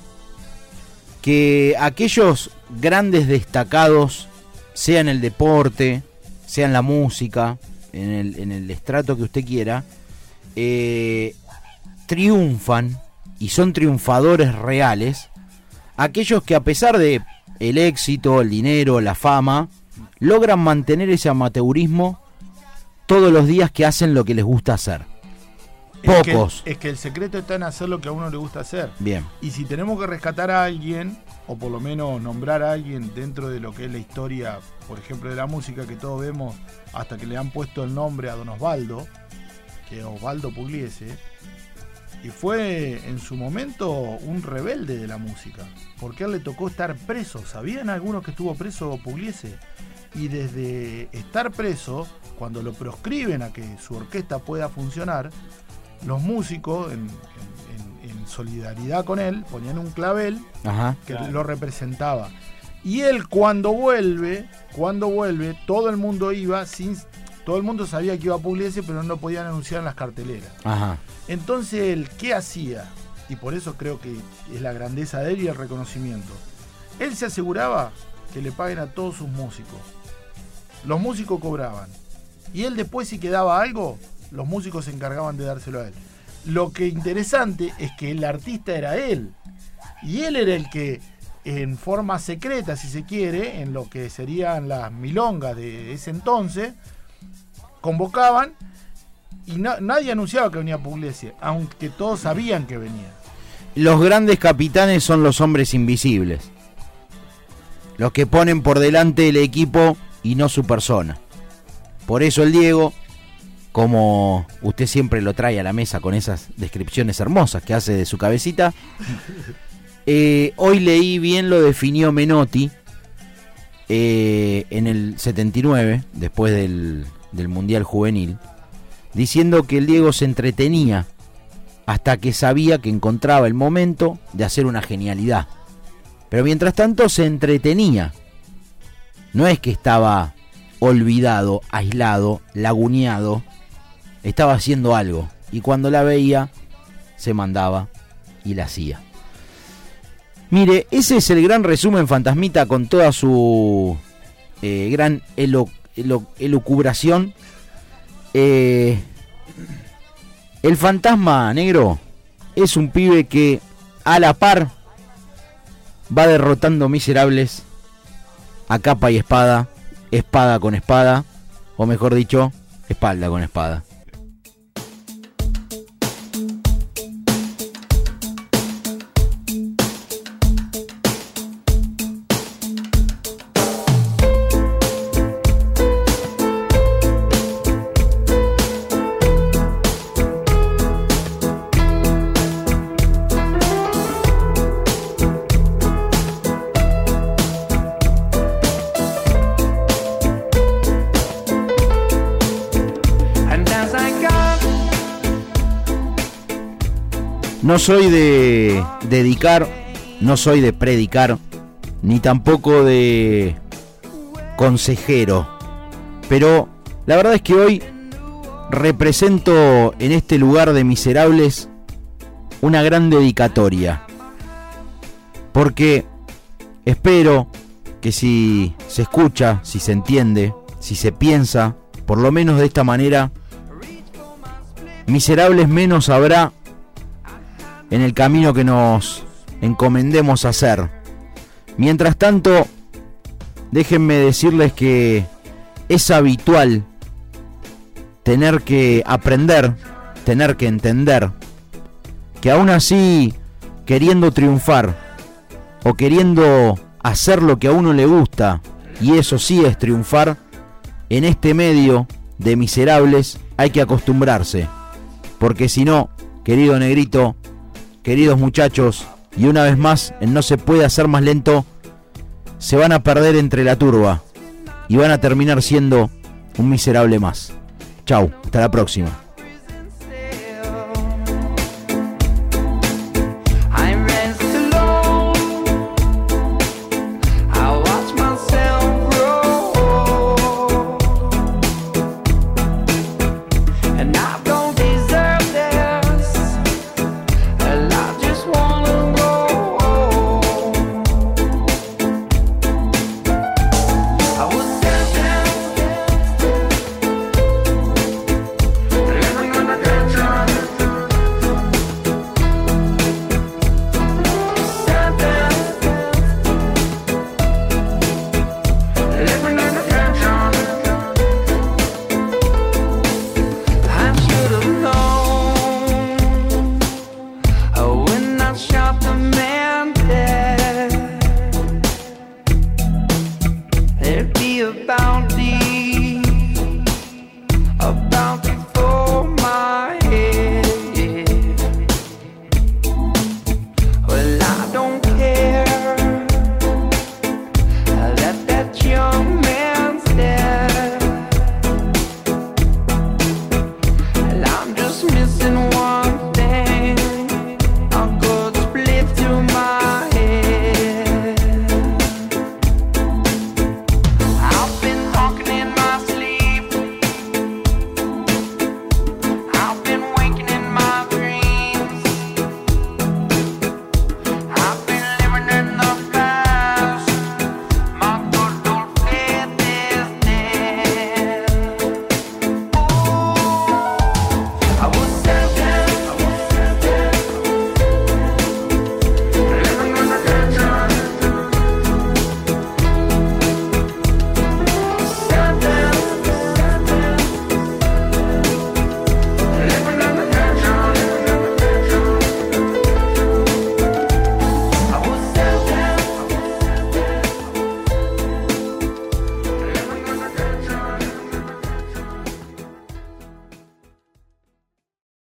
que aquellos grandes destacados, sea en el deporte, sea en la música, en el, en el estrato que usted quiera, eh, triunfan y son triunfadores reales, aquellos que a pesar de el éxito, el dinero, la fama, logran mantener ese amateurismo todos los días que hacen lo que les gusta hacer. Es que- Pocos. Es que el secreto está en hacer lo que a uno le gusta hacer. Bien. Y si tenemos que rescatar a alguien, o por lo menos nombrar a alguien dentro de lo que es la historia, por ejemplo, de la música, que todos vemos hasta que le han puesto el nombre a Don Osvaldo, que es Osvaldo Pugliese, y fue en su momento un rebelde de la música, porque a él le tocó estar preso. ¿Sabían algunos que estuvo preso Pugliese? Y desde estar preso, cuando lo proscriben a que su orquesta pueda funcionar, los músicos, en, en- en- en solidaridad con él, ponían un clavel Ajá. que Claro. lo representaba. Y él cuando vuelve, cuando vuelve, todo el mundo iba sin... Todo el mundo sabía que iba a Pugliese, pero no lo podían anunciar en las carteleras. Ajá. Entonces, él, ¿qué hacía? Y por eso creo que es la grandeza de él y el reconocimiento. Él se aseguraba que le paguen a todos sus músicos. Los músicos cobraban. Y él después, si quedaba algo, los músicos se encargaban de dárselo a él. Lo que interesante es que el artista era él. Y él era el que, en forma secreta, si se quiere, en lo que serían las milongas de ese entonces, convocaban y na- nadie anunciaba que venía Pugliese, aunque todos sabían que venía. Los grandes capitanes son los hombres invisibles. los que ponen por delante el equipo y no su persona. Por eso el Diego, como usted siempre lo trae a la mesa con esas descripciones hermosas que hace de su cabecita, eh, hoy leí bien, lo definió Menotti eh, en el setenta y nueve, después del, del Mundial Juvenil, diciendo que el Diego se entretenía hasta que sabía que encontraba el momento de hacer una genialidad. Pero mientras tanto se entretenía. No es que estaba olvidado, aislado, laguneado. Estaba haciendo algo. Y cuando la veía, se mandaba y la hacía. Mire, ese es el gran resumen, Fantasmita, con toda su eh, gran elo, elo, elucubración. Eh, el fantasma negro es un pibe que a la par va derrotando miserables a capa y espada, espada con espada, o mejor dicho, espalda con espada. No soy de dedicar, no soy de predicar, ni tampoco de consejero, pero la verdad es que hoy represento en este lugar de miserables una gran dedicatoria, porque espero que si se escucha, si se entiende, si se piensa, por lo menos de esta manera, miserables menos habrá en el camino que nos encomendemos a hacer. Mientras tanto, déjenme decirles que es habitual tener que aprender, tener que entender, que aún así, queriendo triunfar, o queriendo hacer lo que a uno le gusta, y eso sí es triunfar, en este medio de miserables hay que acostumbrarse, porque si no, querido negrito, queridos muchachos, y una vez más, en No se puede hacer más lento, se van a perder entre la turba y van a terminar siendo un miserable más. Chau, hasta la próxima.